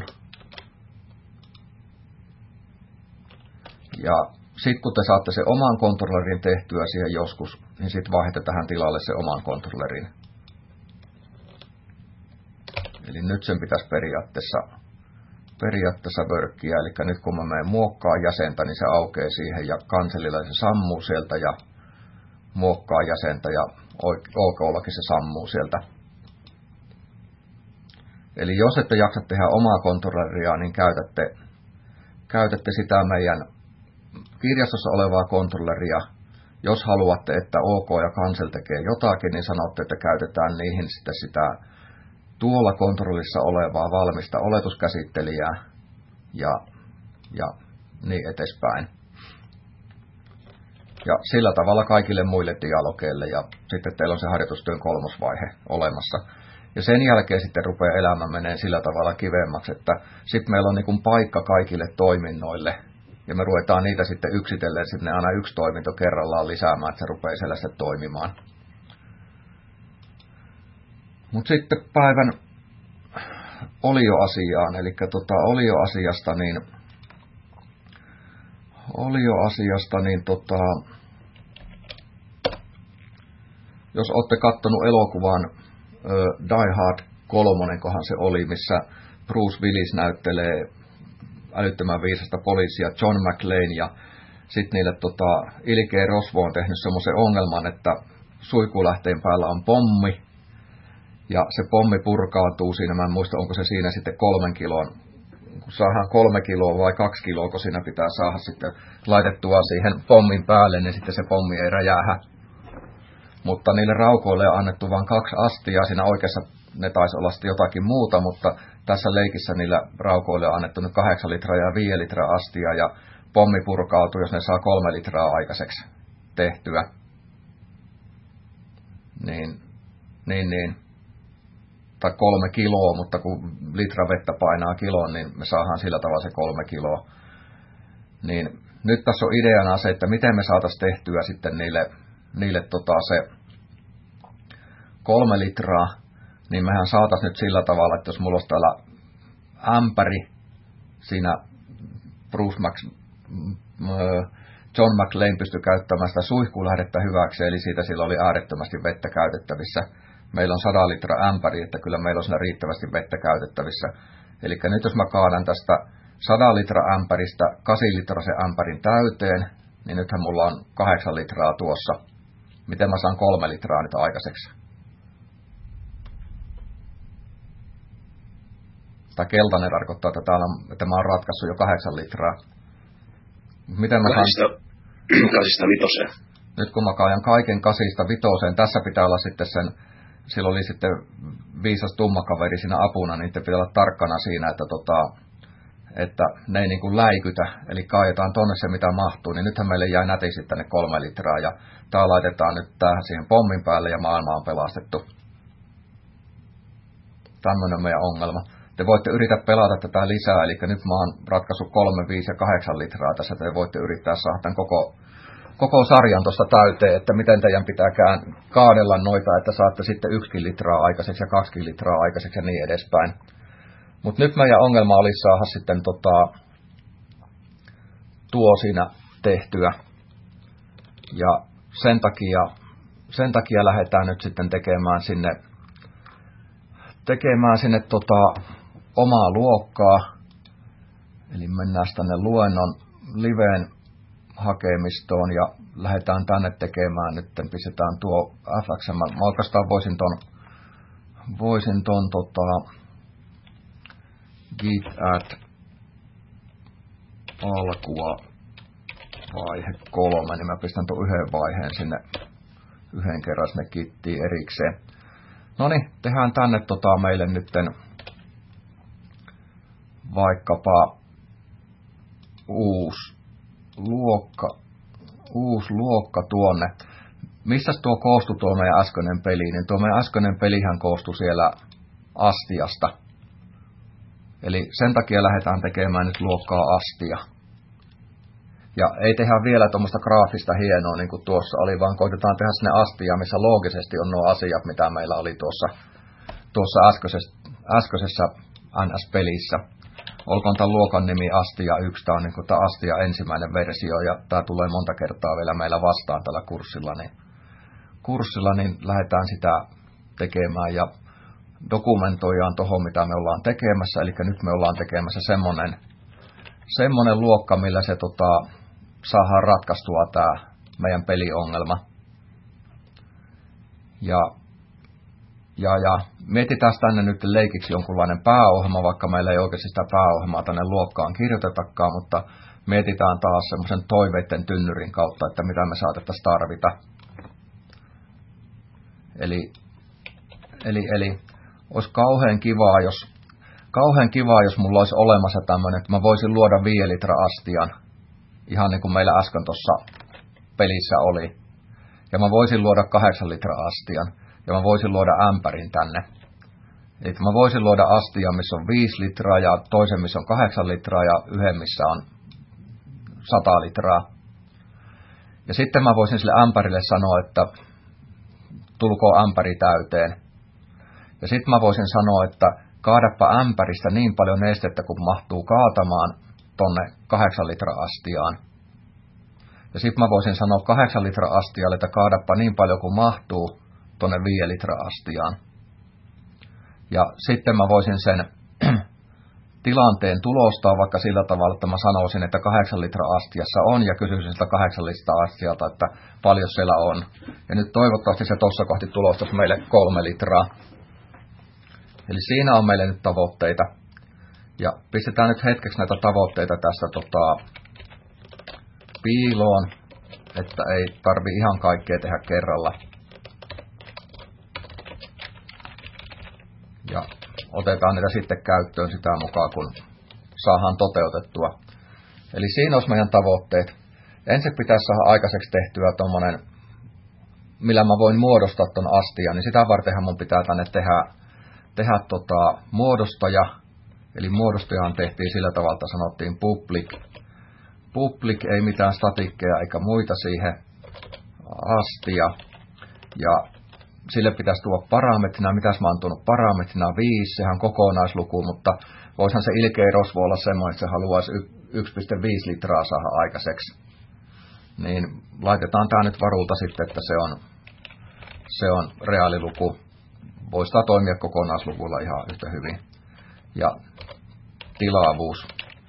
Ja sitten kun te saatte sen oman kontrollerin tehtyä siihen joskus, niin sitten vaihdetaan tähän tilalle se oman kontrollerin. Eli nyt sen pitäisi periaatteessa, periaatteessa workia. Eli nyt kun mä menen muokkaa jäsentä, niin se aukeaa siihen ja kanselilla se sammuu sieltä ja muokkaa jäsentä ja OK:llakin se sammuu sieltä. Eli jos ette jaksa tehdä omaa kontrolleria, niin käytätte, käytätte sitä meidän kirjastossa olevaa kontrolleria. Jos haluatte, että OK ja cancel tekee jotakin, niin sanotte, että käytetään niihin sitten sitä tuolla kontrollissa olevaa valmista oletuskäsittelijää ja, ja niin edespäin. Ja sillä tavalla kaikille muille dialogeille ja sitten teillä on se harjoitustyön kolmosvaihe olemassa. Ja sen jälkeen sitten rupeaa elämä menee sillä tavalla kivemmaksi, että sitten meillä on niin kuin paikka kaikille toiminnoille. Ja me ruvetaan niitä sitten yksitellen sinne aina yksi toiminto kerrallaan lisäämään, että se rupeaa siellä sitten toimimaan. Mutta sitten päivän olioasiaan, eli tota olioasiasta, niin olioasiasta, niin tota, jos olette kattonut elokuvan äh, Die Hard kolme, kohan se oli, missä Bruce Willis näyttelee älyttömän viisasta poliisia John McClane, ja sitten niille tota, ilkeä rosvo on tehnyt semmoisen ongelman, että suihkulähteen päällä on pommi, ja se pommi purkautuu siinä, mä en muista, onko se siinä sitten kolmen kilon, kun saadaan kolme kiloa vai kaksi kiloa, kun siinä pitää saada sitten laitettua siihen pommin päälle, niin sitten se pommi ei räjähä. Mutta niille raukoille on annettu vain kaksi astia, siinä oikeassa ne taisi olla sitten jotakin muuta, mutta tässä leikissä niillä raukoille on annettu nyt kahdeksan litraa ja viisi litraa astia, ja pommi purkautuu, jos ne saa kolme litraa aikaiseksi tehtyä. Niin, niin, niin. Tai kolme kiloa, mutta kun litra vettä painaa kilon, niin me saadaan sillä tavalla se kolme kiloa. Niin nyt tässä on ideana se, että miten me saataisiin tehtyä sitten niille, niille tota se kolme litraa, niin mehän saataisiin nyt sillä tavalla, että jos mulla olisi täällä ämpäri siinä Bruce Max, John McClane pystyi käyttämään sitä suihkulähdettä hyväksi, eli siitä sillä oli äärettömästi vettä käytettävissä. Meillä on sata litraa ämpäri, että kyllä meillä on siinä riittävästi vettä käytettävissä. Eli nyt jos mä kaadan tästä sata litraa ämpäristä kahdeksan litrasen ämpärin täyteen, niin nythän mulla on kahdeksan litraa tuossa. Miten mä saan kolme litraa nyt aikaiseksi? Tai keltainen tarkoittaa, että, täällä on, että mä oon ratkaissut jo kahdeksan litraa. Miten mä saan... Kasista vitoseen. Nyt kun mä kaajan kaiken kasista vitoseen, tässä pitää olla sitten sen... Sillä oli sitten viisas tummakaveri siinä apuna, niin pitää olla tarkkana siinä, että, tota, että ne ei niin kuin läikytä. Eli kaajetaan tonne se mitä mahtuu, niin nythän meille jäi nätisti tänne kolme litraa. Ja tää laitetaan nyt tähän siihen pommin päälle ja maailma on pelastettu. Tämmöinen on meidän ongelma. Te voitte yrittää pelata tätä lisää, eli nyt mä oon ratkaissut kolme, viisi ja kahdeksan litraa tässä. Te voitte yrittää saada tämän koko... koko sarjan tuosta täyteen, että miten teidän pitää kaadella noita, että saatte sitten yksi litraa aikaiseksi ja kaksi litraa aikaiseksi ja niin edespäin. Mutta nyt meidän ongelma olisi saada sitten tota, tuo siinä tehtyä. Ja sen takia, sen takia lähdetään nyt sitten tekemään sinne, tekemään sinne tota, omaa luokkaa. Eli mennään tänne luennon liveen hakemistoon ja lähdetään tänne tekemään, nyt pistetään tuo F X M L. Mä oikeastaan voisin ton, voisin ton tota, git add alkua vaihe kolme, niin mä pistän tuon yhden vaiheen sinne, yhden kerran sinne gittiin erikseen. Noniin, tehdään tänne tota meille nytten vaikkapa uusi luokka, uusi luokka tuonne. Missäs tuo koostui tuo meidän äskeinen peli? Niin tuo meidän äskeinen pelihän koostui siellä astiasta. Eli sen takia lähdetään tekemään nyt luokkaa astia. Ja ei tehdä vielä tuommoista graafista hienoa niin kuin tuossa oli, vaan koitetaan tehdä sinne astia, missä loogisesti on nuo asiat, mitä meillä oli tuossa, tuossa äskeisessä, äskeisessä N S-pelissä. Olkoon tämän luokan nimi Astia yksi, tämä on niin kuin tämä Astia ensimmäinen versio, ja tämä tulee monta kertaa vielä meillä vastaan tällä kurssilla, niin, kurssilla, niin lähdetään sitä tekemään ja dokumentoidaan tuohon, mitä me ollaan tekemässä, eli nyt me ollaan tekemässä semmoinen, semmoinen luokka, millä se tota, saadaan ratkaistua tämä meidän peliongelma. Ja Ja, ja mietitään tänne nyt leikiksi jonkunlainen pääohjelma, vaikka meillä ei oikeasti sitä pääohjelmaa tänne luokkaan kirjoitetakaan, mutta mietitään taas semmoisen toiveiden tynnyrin kautta, että mitä me saatettaisiin tarvita. Eli, eli, eli olisi kauhean kivaa, jos, kauhean kivaa, jos mulla olisi olemassa tämmöinen, että mä voisin luoda viisi litra astian, ihan niin kuin meillä äsken tuossa pelissä oli. Ja mä voisin luoda kahdeksan litra astian. Ja mä voisin luoda ämpärin tänne. Eli mä voisin luoda astian, missä on viisi litraa ja toisen, missä on kahdeksan litraa ja yhden, missä on sata litraa. Ja sitten mä voisin sille ämpärille sanoa, että tulkoon ämpäri täyteen. Ja sitten mä voisin sanoa, että kaadappa ämpäristä niin paljon nestettä, kun mahtuu kaatamaan tonne kahdeksan litraa astiaan. Ja sitten mä voisin sanoa kahdeksan litraa astialle, että kaadappa niin paljon kuin mahtuu tonne viisi litraa astiaan. Ja sitten mä voisin sen tilanteen tulostaa vaikka sillä tavalla, että mä sanoisin, että kahdeksan litraa astiassa on ja kysyisin sitä kahdeksan litraa astialta, että paljon siellä on. Ja nyt toivottavasti se tuossa kohti tulostaisi meille kolme litraa. Eli siinä on meille nyt tavoitteita. Ja pistetään nyt hetkeksi näitä tavoitteita tästä tota, piiloon, että ei tarvi ihan kaikkea tehdä kerralla. Ja otetaan niitä sitten käyttöön sitä mukaan, kun saadaan toteutettua. Eli siinä olisi meidän tavoitteet. Ensin pitäisi saada aikaiseksi tehtyä tommonen, millä mä voin muodostaa ton astian, niin sitä vartenhan mun pitää tänne tehdä, tehdä tota muodostaja. Eli muodostajahan tehtiin sillä tavalla, että sanottiin public. Public, ei mitään statikkeja eikä muita siihen, astia. Ja sille pitäisi tuoda parametrina, mitäs mä oon tuonut parametrina, viisi, sehän kokonaisluku, mutta voisihan se ilkeä rosvo olla semmoinen, että se haluaisi yksi pilkku viisi litraa saada aikaiseksi. Niin laitetaan tää nyt varulta sitten, että se on, se on reaaliluku. Voisi tää toimia kokonaisluvulla ihan yhtä hyvin. Ja tilaavuus.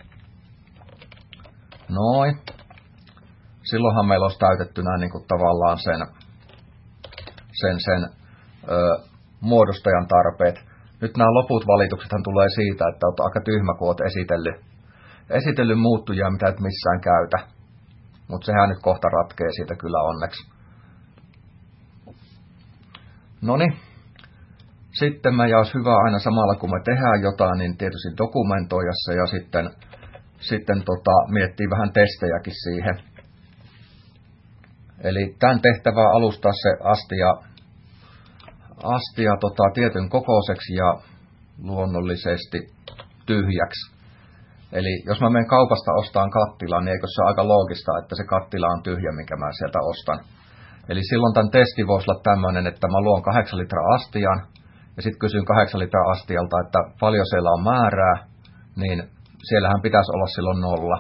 Noin. Silloinhan meillä olisi täytettynä niin kuin tavallaan sen, sen, sen ö, muodostajan tarpeet. Nyt nämä loput valituksethan tulee siitä, että olet aika tyhmä, kun olet esitellyt, esitellyt muuttujia, mitä et missään käytä. Mutta sehän nyt kohta ratkee siitä kyllä onneksi. Noniin. Sitten me olisi hyvä aina samalla, kun me tehdään jotain, niin tietysti dokumentoida se ja sitten, sitten tota, miettiä vähän testejäkin siihen. Eli tämän tehtävää alustaa se astia, astia tota, tietyn kokoiseksi ja luonnollisesti tyhjäksi. Eli jos mä menen kaupasta ostaan kattilan, niin eikö se ole aika loogista, että se kattila on tyhjä, minkä mä sieltä ostan. Eli silloin tämän testi voisi olla tämmöinen, että mä luon kahdeksan litraa astian, ja sitten kysyn kahdeksan litraa astialta, että paljon siellä on määrää, niin siellähän pitäisi olla silloin nolla.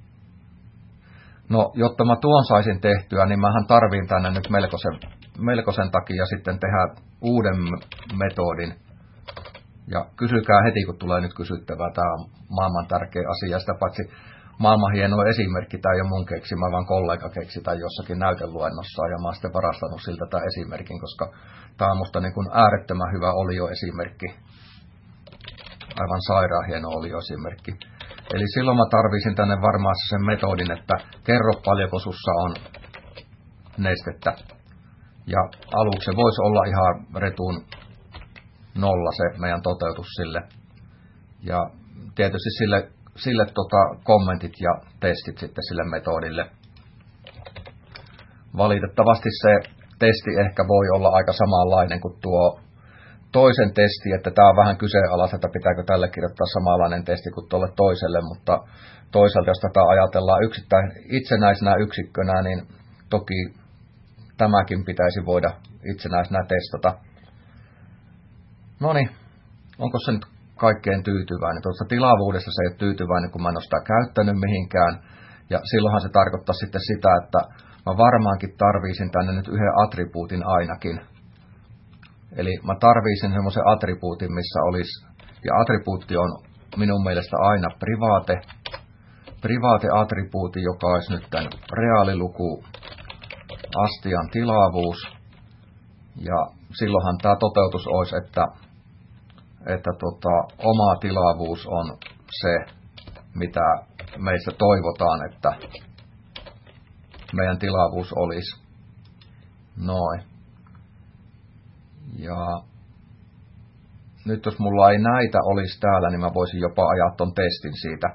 No, jotta mä tuon saisin tehtyä, niin mähän tarviin tänne nyt melkoisen, melkoisen takia sitten tehdä uuden metodin. Ja kysykää heti, kun tulee nyt kysyttävää. Tämä on maailman tärkeä asia. Sitä paitsi maailman hieno esimerkki, tämä ei ole mun keksimä, vaan kollega keksi tai jossakin näyteluennossa. Ja mä oon sitten varastanut siltä tämän esimerkin, koska tämä on musta niin kuin äärettömän hyvä olioesimerkki. Aivan sairaan hieno olioesimerkki. Eli silloin mä tarvisin tänne varmaan sen metodin, että kerro paljonko sussa on nestettä. Ja aluksi se voisi olla ihan retun nolla se meidän toteutus sille. Ja tietysti sille, sille tota kommentit ja testit sitten sille metodille. Valitettavasti se testi ehkä voi olla aika samanlainen kuin tuo toisen testi, että tämä on vähän kyseenalaista, että pitääkö tälle kirjoittaa samanlainen testi kuin tuolle toiselle, mutta toisaalta jos tätä ajatellaan yksittäin itsenäisenä yksikkönä, niin toki tämäkin pitäisi voida itsenäisenä testata. Noniin, onko se nyt kaikkein tyytyväinen? Tuosta tilavuudesta se ei ole tyytyväinen, kun mä en ole sitä käyttänyt mihinkään, ja silloinhan se tarkoittaa sitten sitä, että mä varmaankin tarviisin tänne nyt yhden attribuutin ainakin. Eli mä tarviisin semmoisen attribuutin, missä olisi, ja attribuutti on minun mielestä aina private, private attribuutti, joka olisi nyt tämän reaaliluku, astian tilavuus, ja silloinhan tämä toteutus olisi, että, että tota, oma tilavuus on se, mitä meistä toivotaan, että meidän tilavuus olisi. Noin. Ja nyt jos mulla ei näitä olisi täällä, niin mä voisin jopa ajaa ton testin siitä.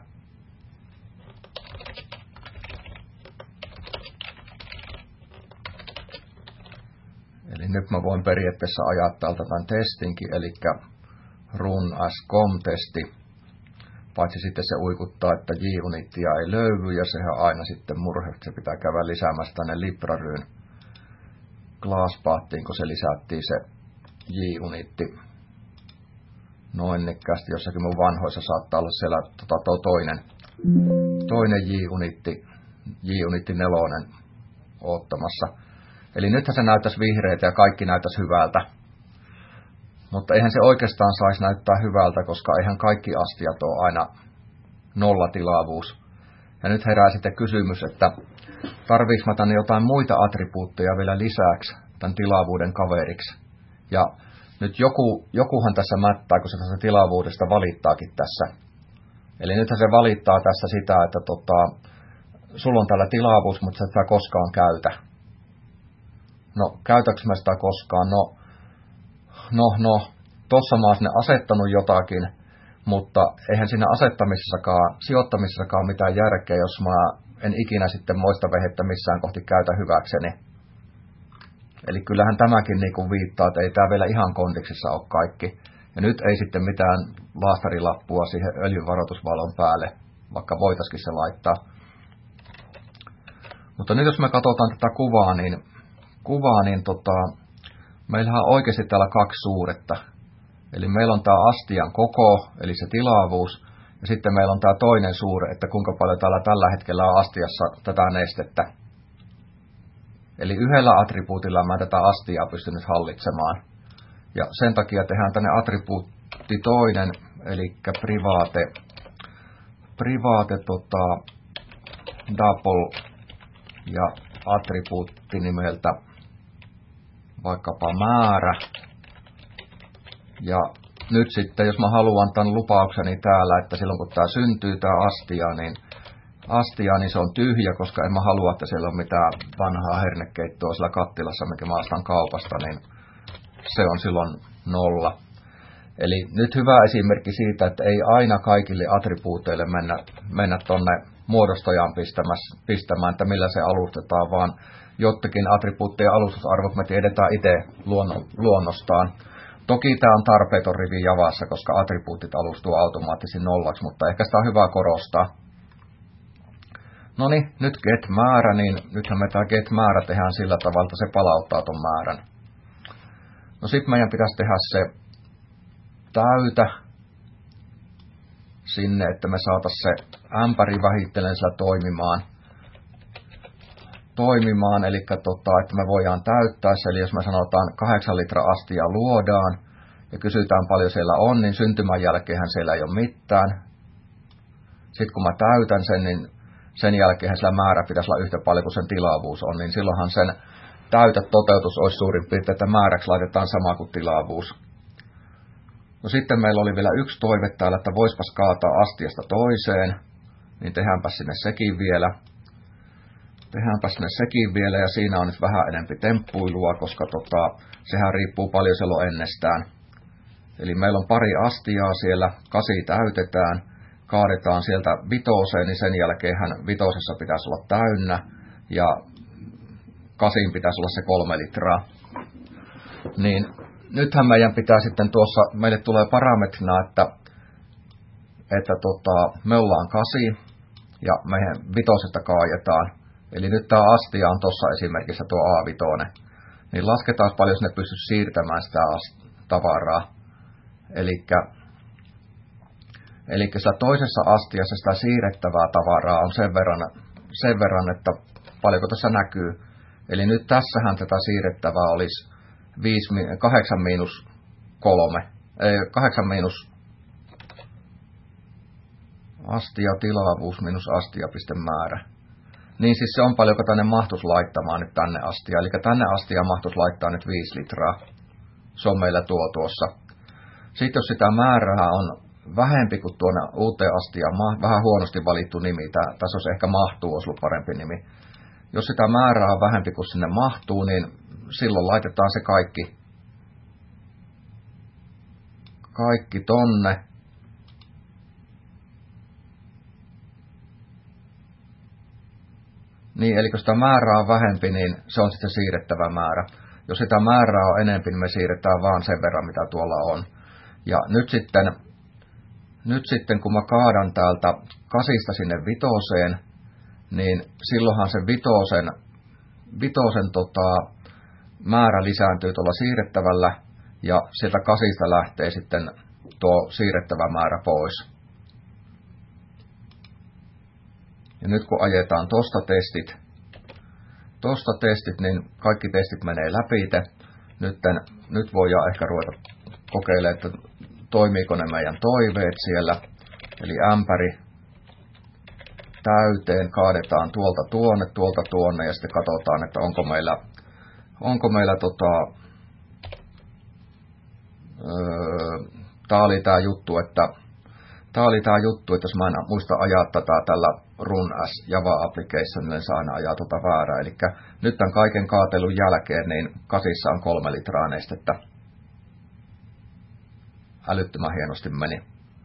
Eli nyt mä voin periaatteessa ajaa täältä tämän testinkin, eli run as com-testi, paitsi sitten se uikuttaa, että J-unittia ei löydy, ja sehän aina sitten murhe, että se pitää käydä lisäämässä tänne libraryyn classpaathiin, kun se lisättiin se J-unitti. Noin nekkästi, jossakin mun vanhoissa saattaa olla siellä tota, tuo toinen, toinen J-unitti, J-unitti nelonen oottamassa. Eli nythän se näyttäisi vihreitä ja kaikki näyttäisi hyvältä. Mutta eihän se oikeastaan saisi näyttää hyvältä, koska eihän kaikki astiat ole aina nollatilavuus. Ja nyt herää sitten kysymys, että tarviiko mä tänne jotain muita attribuutteja vielä lisäksi tämän tilavuuden kaveriksi. Ja nyt joku, jokuhan tässä mättää, kun se tästä tilavuudesta valittaakin tässä. Eli nythän se valittaa tässä sitä, että tota, sulla on täällä tilavuus, mutta sä et sitä koskaan käytä. No, käytäks mä sitä koskaan? No, no, no, tossa mä oon sinne asettanut jotakin, mutta eihän siinä asettamisessakaan, sijoittamisessakaan mitään järkeä, jos mä en ikinä sitten moista vehettä missään kohti käytä hyväkseni. Eli kyllähän tämäkin niinku viittaa, että ei tää vielä ihan kondiksessa ole kaikki. Ja nyt ei sitten mitään laastarilappua siihen öljyvaroitusvalon päälle, vaikka voitaisiin se laittaa. Mutta nyt jos me katsotaan tätä kuvaa, niin, kuvaa, niin tota, meillähän on oikeasti täällä kaksi suuretta. Eli meillä on tämä astian koko, eli se tilavuus, ja sitten meillä on tämä toinen suure, että kuinka paljon täällä tällä hetkellä on astiassa tätä nestettä. Eli yhdellä attribuutilla mä tätä astiaa pystyn nyt hallitsemaan. Ja sen takia tehdään tänne attribuutti toinen, eli private, private tota, double ja attribuutti nimeltä vaikkapa määrä. Ja nyt sitten, jos mä haluan tämän lupaukseni täällä, että silloin kun tää syntyy, tää astia, niin astia, niin se on tyhjä, koska en mä halua, että siellä on mitään vanhaa hernekeittoa sillä kattilassa, mikä mä ostan kaupasta, niin se on silloin nolla. Eli nyt hyvä esimerkki siitä, että ei aina kaikille attribuuteille mennä, mennä tonne muodostajan pistämään, että millä se alustetaan, vaan jottekin attribuuttien alustusarvot me tiedetään itse luonnostaan. Toki tämä on tarpeeton rivi Javassa, koska attribuutit alustuu automaattisesti nollaksi, mutta ehkä sitä on hyvä korostaa. No niin, nyt get-määrä, niin nythän me tämä get-määrä tehdään sillä tavalla, että se palauttaa ton määrän. No sitten meidän pitäisi tehdä se täytä sinne, että me saataisiin se ämpäri vähitellen sillä toimimaan. toimimaan, eli tota, että me voidaan täyttää se, eli jos me sanotaan kahdeksan litraa astia luodaan, ja kysytään paljon siellä on, niin syntymän jälkeenhän siellä ei ole mitään. Sitten kun mä täytän sen, niin sen jälkeen sillä määrä pitäisi olla yhtä paljon kuin sen tilavuus on, niin silloinhan sen täytä toteutus olisi suurin piirtein, että määräksi laitetaan sama kuin tilavuus. No sitten meillä oli vielä yksi toive täällä, että voispas kaataa astiasta toiseen, niin tehdäänpä sinne sekin vielä. Tehdäänpä sinne sekin vielä, ja siinä on nyt vähän enempi temppuilua, koska tota, sehän riippuu paljon silloin ennestään. Eli meillä on pari astiaa siellä, kasi täytetään, kaadetaan sieltä vitoseen, niin sen jälkeenhän vitosessa pitäisi olla täynnä, ja kasin pitäisi olla se kolme litraa. Niin nythän meidän pitää sitten tuossa, meille tulee parametrina, että, että tota, me ollaan kasi, ja meidän vitosesta kaajetaan. Eli nyt tämä astia on tuossa esimerkissä tuo A viisi, niin lasketaan paljon sinne pystyisi siirtämään sitä tavaraa. Elikkä, elikkä sillä toisessa astiassa sitä siirrettävää tavaraa on sen verran, sen verran, että paljonko tässä näkyy. Eli nyt tässähän tätä siirrettävää olisi kahdeksan miinus kolme, kahdeksan miinus astia tilavuus minus astia.määrä. Niin siis se on paljonko tänne mahtuisi laittamaan nyt tänne astia. Eli tänne astia mahtuisi laittaa nyt viisi litraa. Se on meillä tuo tuossa. Sitten jos sitä määrää on vähempi kuin tuonne uuteen astiaan, vähän huonosti valittu nimi, tässä olisi ehkä mahtuu, olisi ollut parempi nimi. Jos sitä määrää on vähempi kuin sinne mahtuu, niin silloin laitetaan se kaikki, kaikki tonne. Niin, eli kun sitä määrää on vähempi, niin se on sitten siirrettävä määrä. Jos sitä määrää on enempi, niin me siirretään vaan sen verran, mitä tuolla on. Ja nyt sitten, nyt sitten kun mä kaadan täältä kasista sinne vitoseen, niin silloinhan se vitosen, vitosen tota, määrä lisääntyy tuolla siirrettävällä, ja sieltä kasista lähtee sitten tuo siirrettävä määrä pois. Ja nyt kun ajetaan tosta testit, tosta testit, niin kaikki testit menee läpi. Nyt, nyt voidaan ehkä ruveta kokeilemaan, että toimiiko ne meidän toiveet siellä. Eli ämpäri täyteen, kaadetaan tuolta tuonne, tuolta tuonne, ja sitten katsotaan, että onko meillä, onko meillä tota, öö, tää oli tää juttu, että tää oli tää juttu, että jos mä en muista ajaa tätä tällä Run as Java applicationille, niin saa aina ajaa tota väärää. Eli nyt tämän kaiken kaatelun jälkeen, niin kasissa on kolme litraa nestettä. Älyttömän hienosti meni.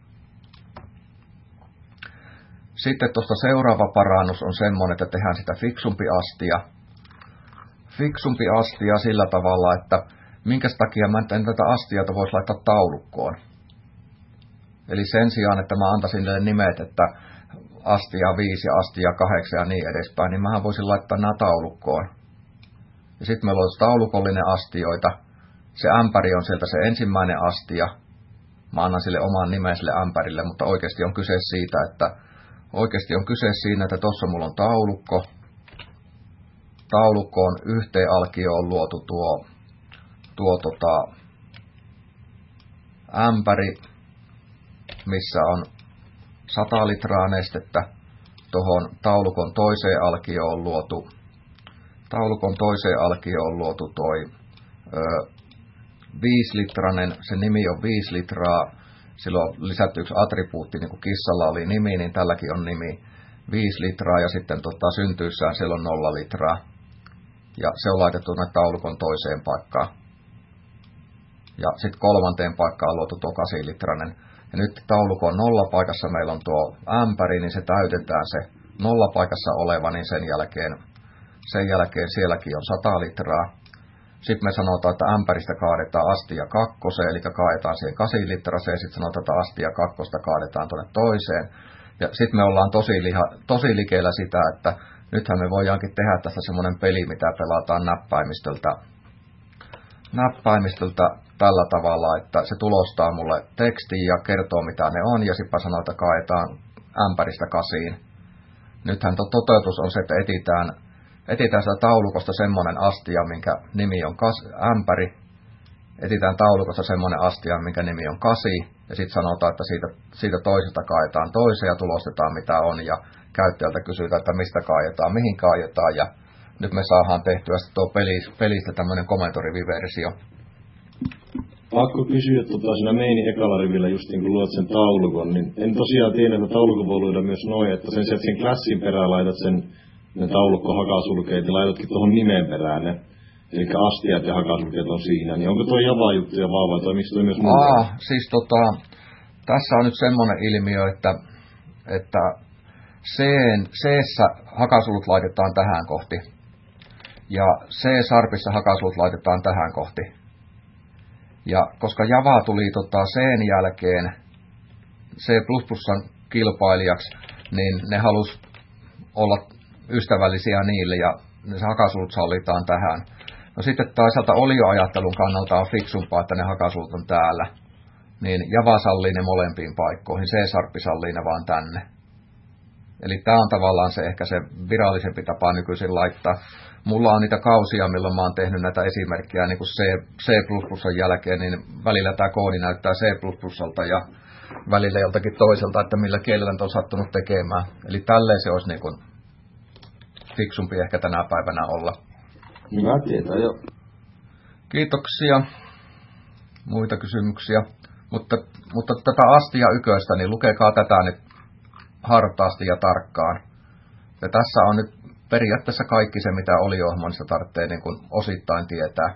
Sitten tuosta seuraava parannus on semmoinen, että tehdään sitä fiksumpi astia. Fiksumpi astia sillä tavalla, että minkä takia mä en tätä astiata voisi laittaa taulukkoon. Eli sen sijaan, että mä antaisin niille nimet, että astia viisi ja astia kahdeksan ja niin edespäin, niin mähän voisin laittaa nämä taulukkoon. Ja sitten meillä olisi taulukollinen astioita. Se ämpäri on sieltä se ensimmäinen astia. Mä annan sille oman nimen sille ämpärille, mutta oikeasti on kyse siitä, että oikeasti on kyse siinä, että tuossa mulla on taulukko. Taulukkoon yhteen alkioon luotu tuo, tuo tota, ämpäri, missä on sata litraa nestettä. Tuohon taulukon toiseen alkioon on luotu, taulukon toiseen alkioon on luotu toi ö, viisi litranen, se nimi on viisi litraa. Silloin on lisätty yksi attribuutti, niin kuin kissalla oli nimi, niin tälläkin on nimi viisi litraa, ja sitten tota, syntyissään siellä on nolla litraa. Ja se on laitettu näin taulukon toiseen paikkaan. Ja sitten kolmanteen paikkaan on luotu tuo kahdeksan litranen. Ja nyt taulukon nollapaikassa meillä on tuo ämpäri, niin se täytetään se nollapaikassa oleva, niin sen jälkeen, sen jälkeen sielläkin on sata litraa. Sitten me sanotaan, että ämpäristä kaadetaan astia kakkoseen, eli kaadetaan siihen kahdeksan litraseen, sitten sanotaan, että astia kakkosta kaadetaan tuonne toiseen. Ja sitten me ollaan tosi, liha, tosi likeillä sitä, että nythän me voidaankin tehdä tästä semmoinen peli, mitä pelataan näppäimistöltä, näppäimistöltä tällä tavalla, että se tulostaa mulle tekstin ja kertoo mitä ne on, ja sitten sanotaan, että kaadetaan ämpäristä kasiin. Nythän to, toteutus on se, että etitään Etitään sitä taulukosta semmoinen astia, minkä nimi on kas, ämpäri. Etitään taulukosta semmoinen astia, minkä nimi on kasi. Ja sitten sanotaan, että siitä, siitä toisesta kaetaan toiseen ja tulostetaan mitä on. Ja käyttäjältä kysytään, että mistä kaajetaan, mihin kaajetaan. Ja nyt me saadaan tehtyä tuo pelistä, pelistä tämmöinen komentoriviversio. Pakko kysyä, että tota, siinä meini ekalla rivillä just niin kun luot sen taulukon, niin en tosiaan tiedä, että taulukon voi luoda myös noin, että sen sieltä sen klassin perään laitat sen ne taulukko hakasulkeet ja laitatkin tuohon nimen perään ne. Eli astiat ja hakasulkeet on siinä. Niin onko tuo Java-juttuja vaan vai toimiko toi myös muuta? Aa, siis tota, tässä on nyt semmoinen ilmiö, että, että C-ssä hakasulut laitetaan tähän kohti. Ja C-sarpissa hakasulut laitetaan tähän kohti. Ja koska Java tuli tota C:n jälkeen C plus plusan kilpailijaksi, niin ne halusi olla ystävällisiä niille, ja ne hakasulut sallitaan tähän. No sitten toisaalta olioajattelun kannalta on fiksumpaa, että ne hakasulut on täällä. Niin Java sallii ne molempiin paikkoihin, C-sarppi sallii ne vaan tänne. Eli tämä on tavallaan se ehkä se virallisempi tapa nykyisin laittaa. Mulla on niitä kausia, milloin mä oon tehnyt näitä esimerkkejä niin kuin C, C++ jälkeen, niin välillä tämä koodi näyttää C++lta ja välillä joltakin toiselta, että millä kielellä on sattunut tekemään. Eli tälleen se olisi niin kuin fiksumpi ehkä tänä päivänä olla. Hyvä tietää, joo. Kiitoksia. Muita kysymyksiä. Mutta, mutta tätä astia yköistä, niin lukekaa tätä nyt hartaasti ja tarkkaan. Ja tässä on nyt periaatteessa kaikki se, mitä oliohjelmassa tarvitsee niin kuin osittain tietää.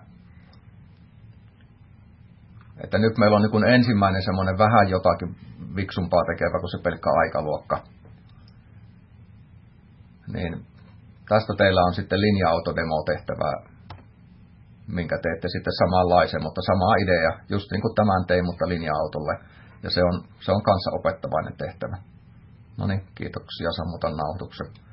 Että nyt meillä on niin kuin ensimmäinen semmoinen vähän jotakin viksumpaa tekevä kuin se pelkkä aikaluokka. Niin tästä teillä on sitten linja-autodemo tehtävää minkä teette sitten samanlaisen, mutta sama idea, just niin kuin tämän tein, mutta linja-autolle. Ja se on, se on kanssa opettavainen tehtävä. No niin, kiitoksia, sammutan nauhoituksen.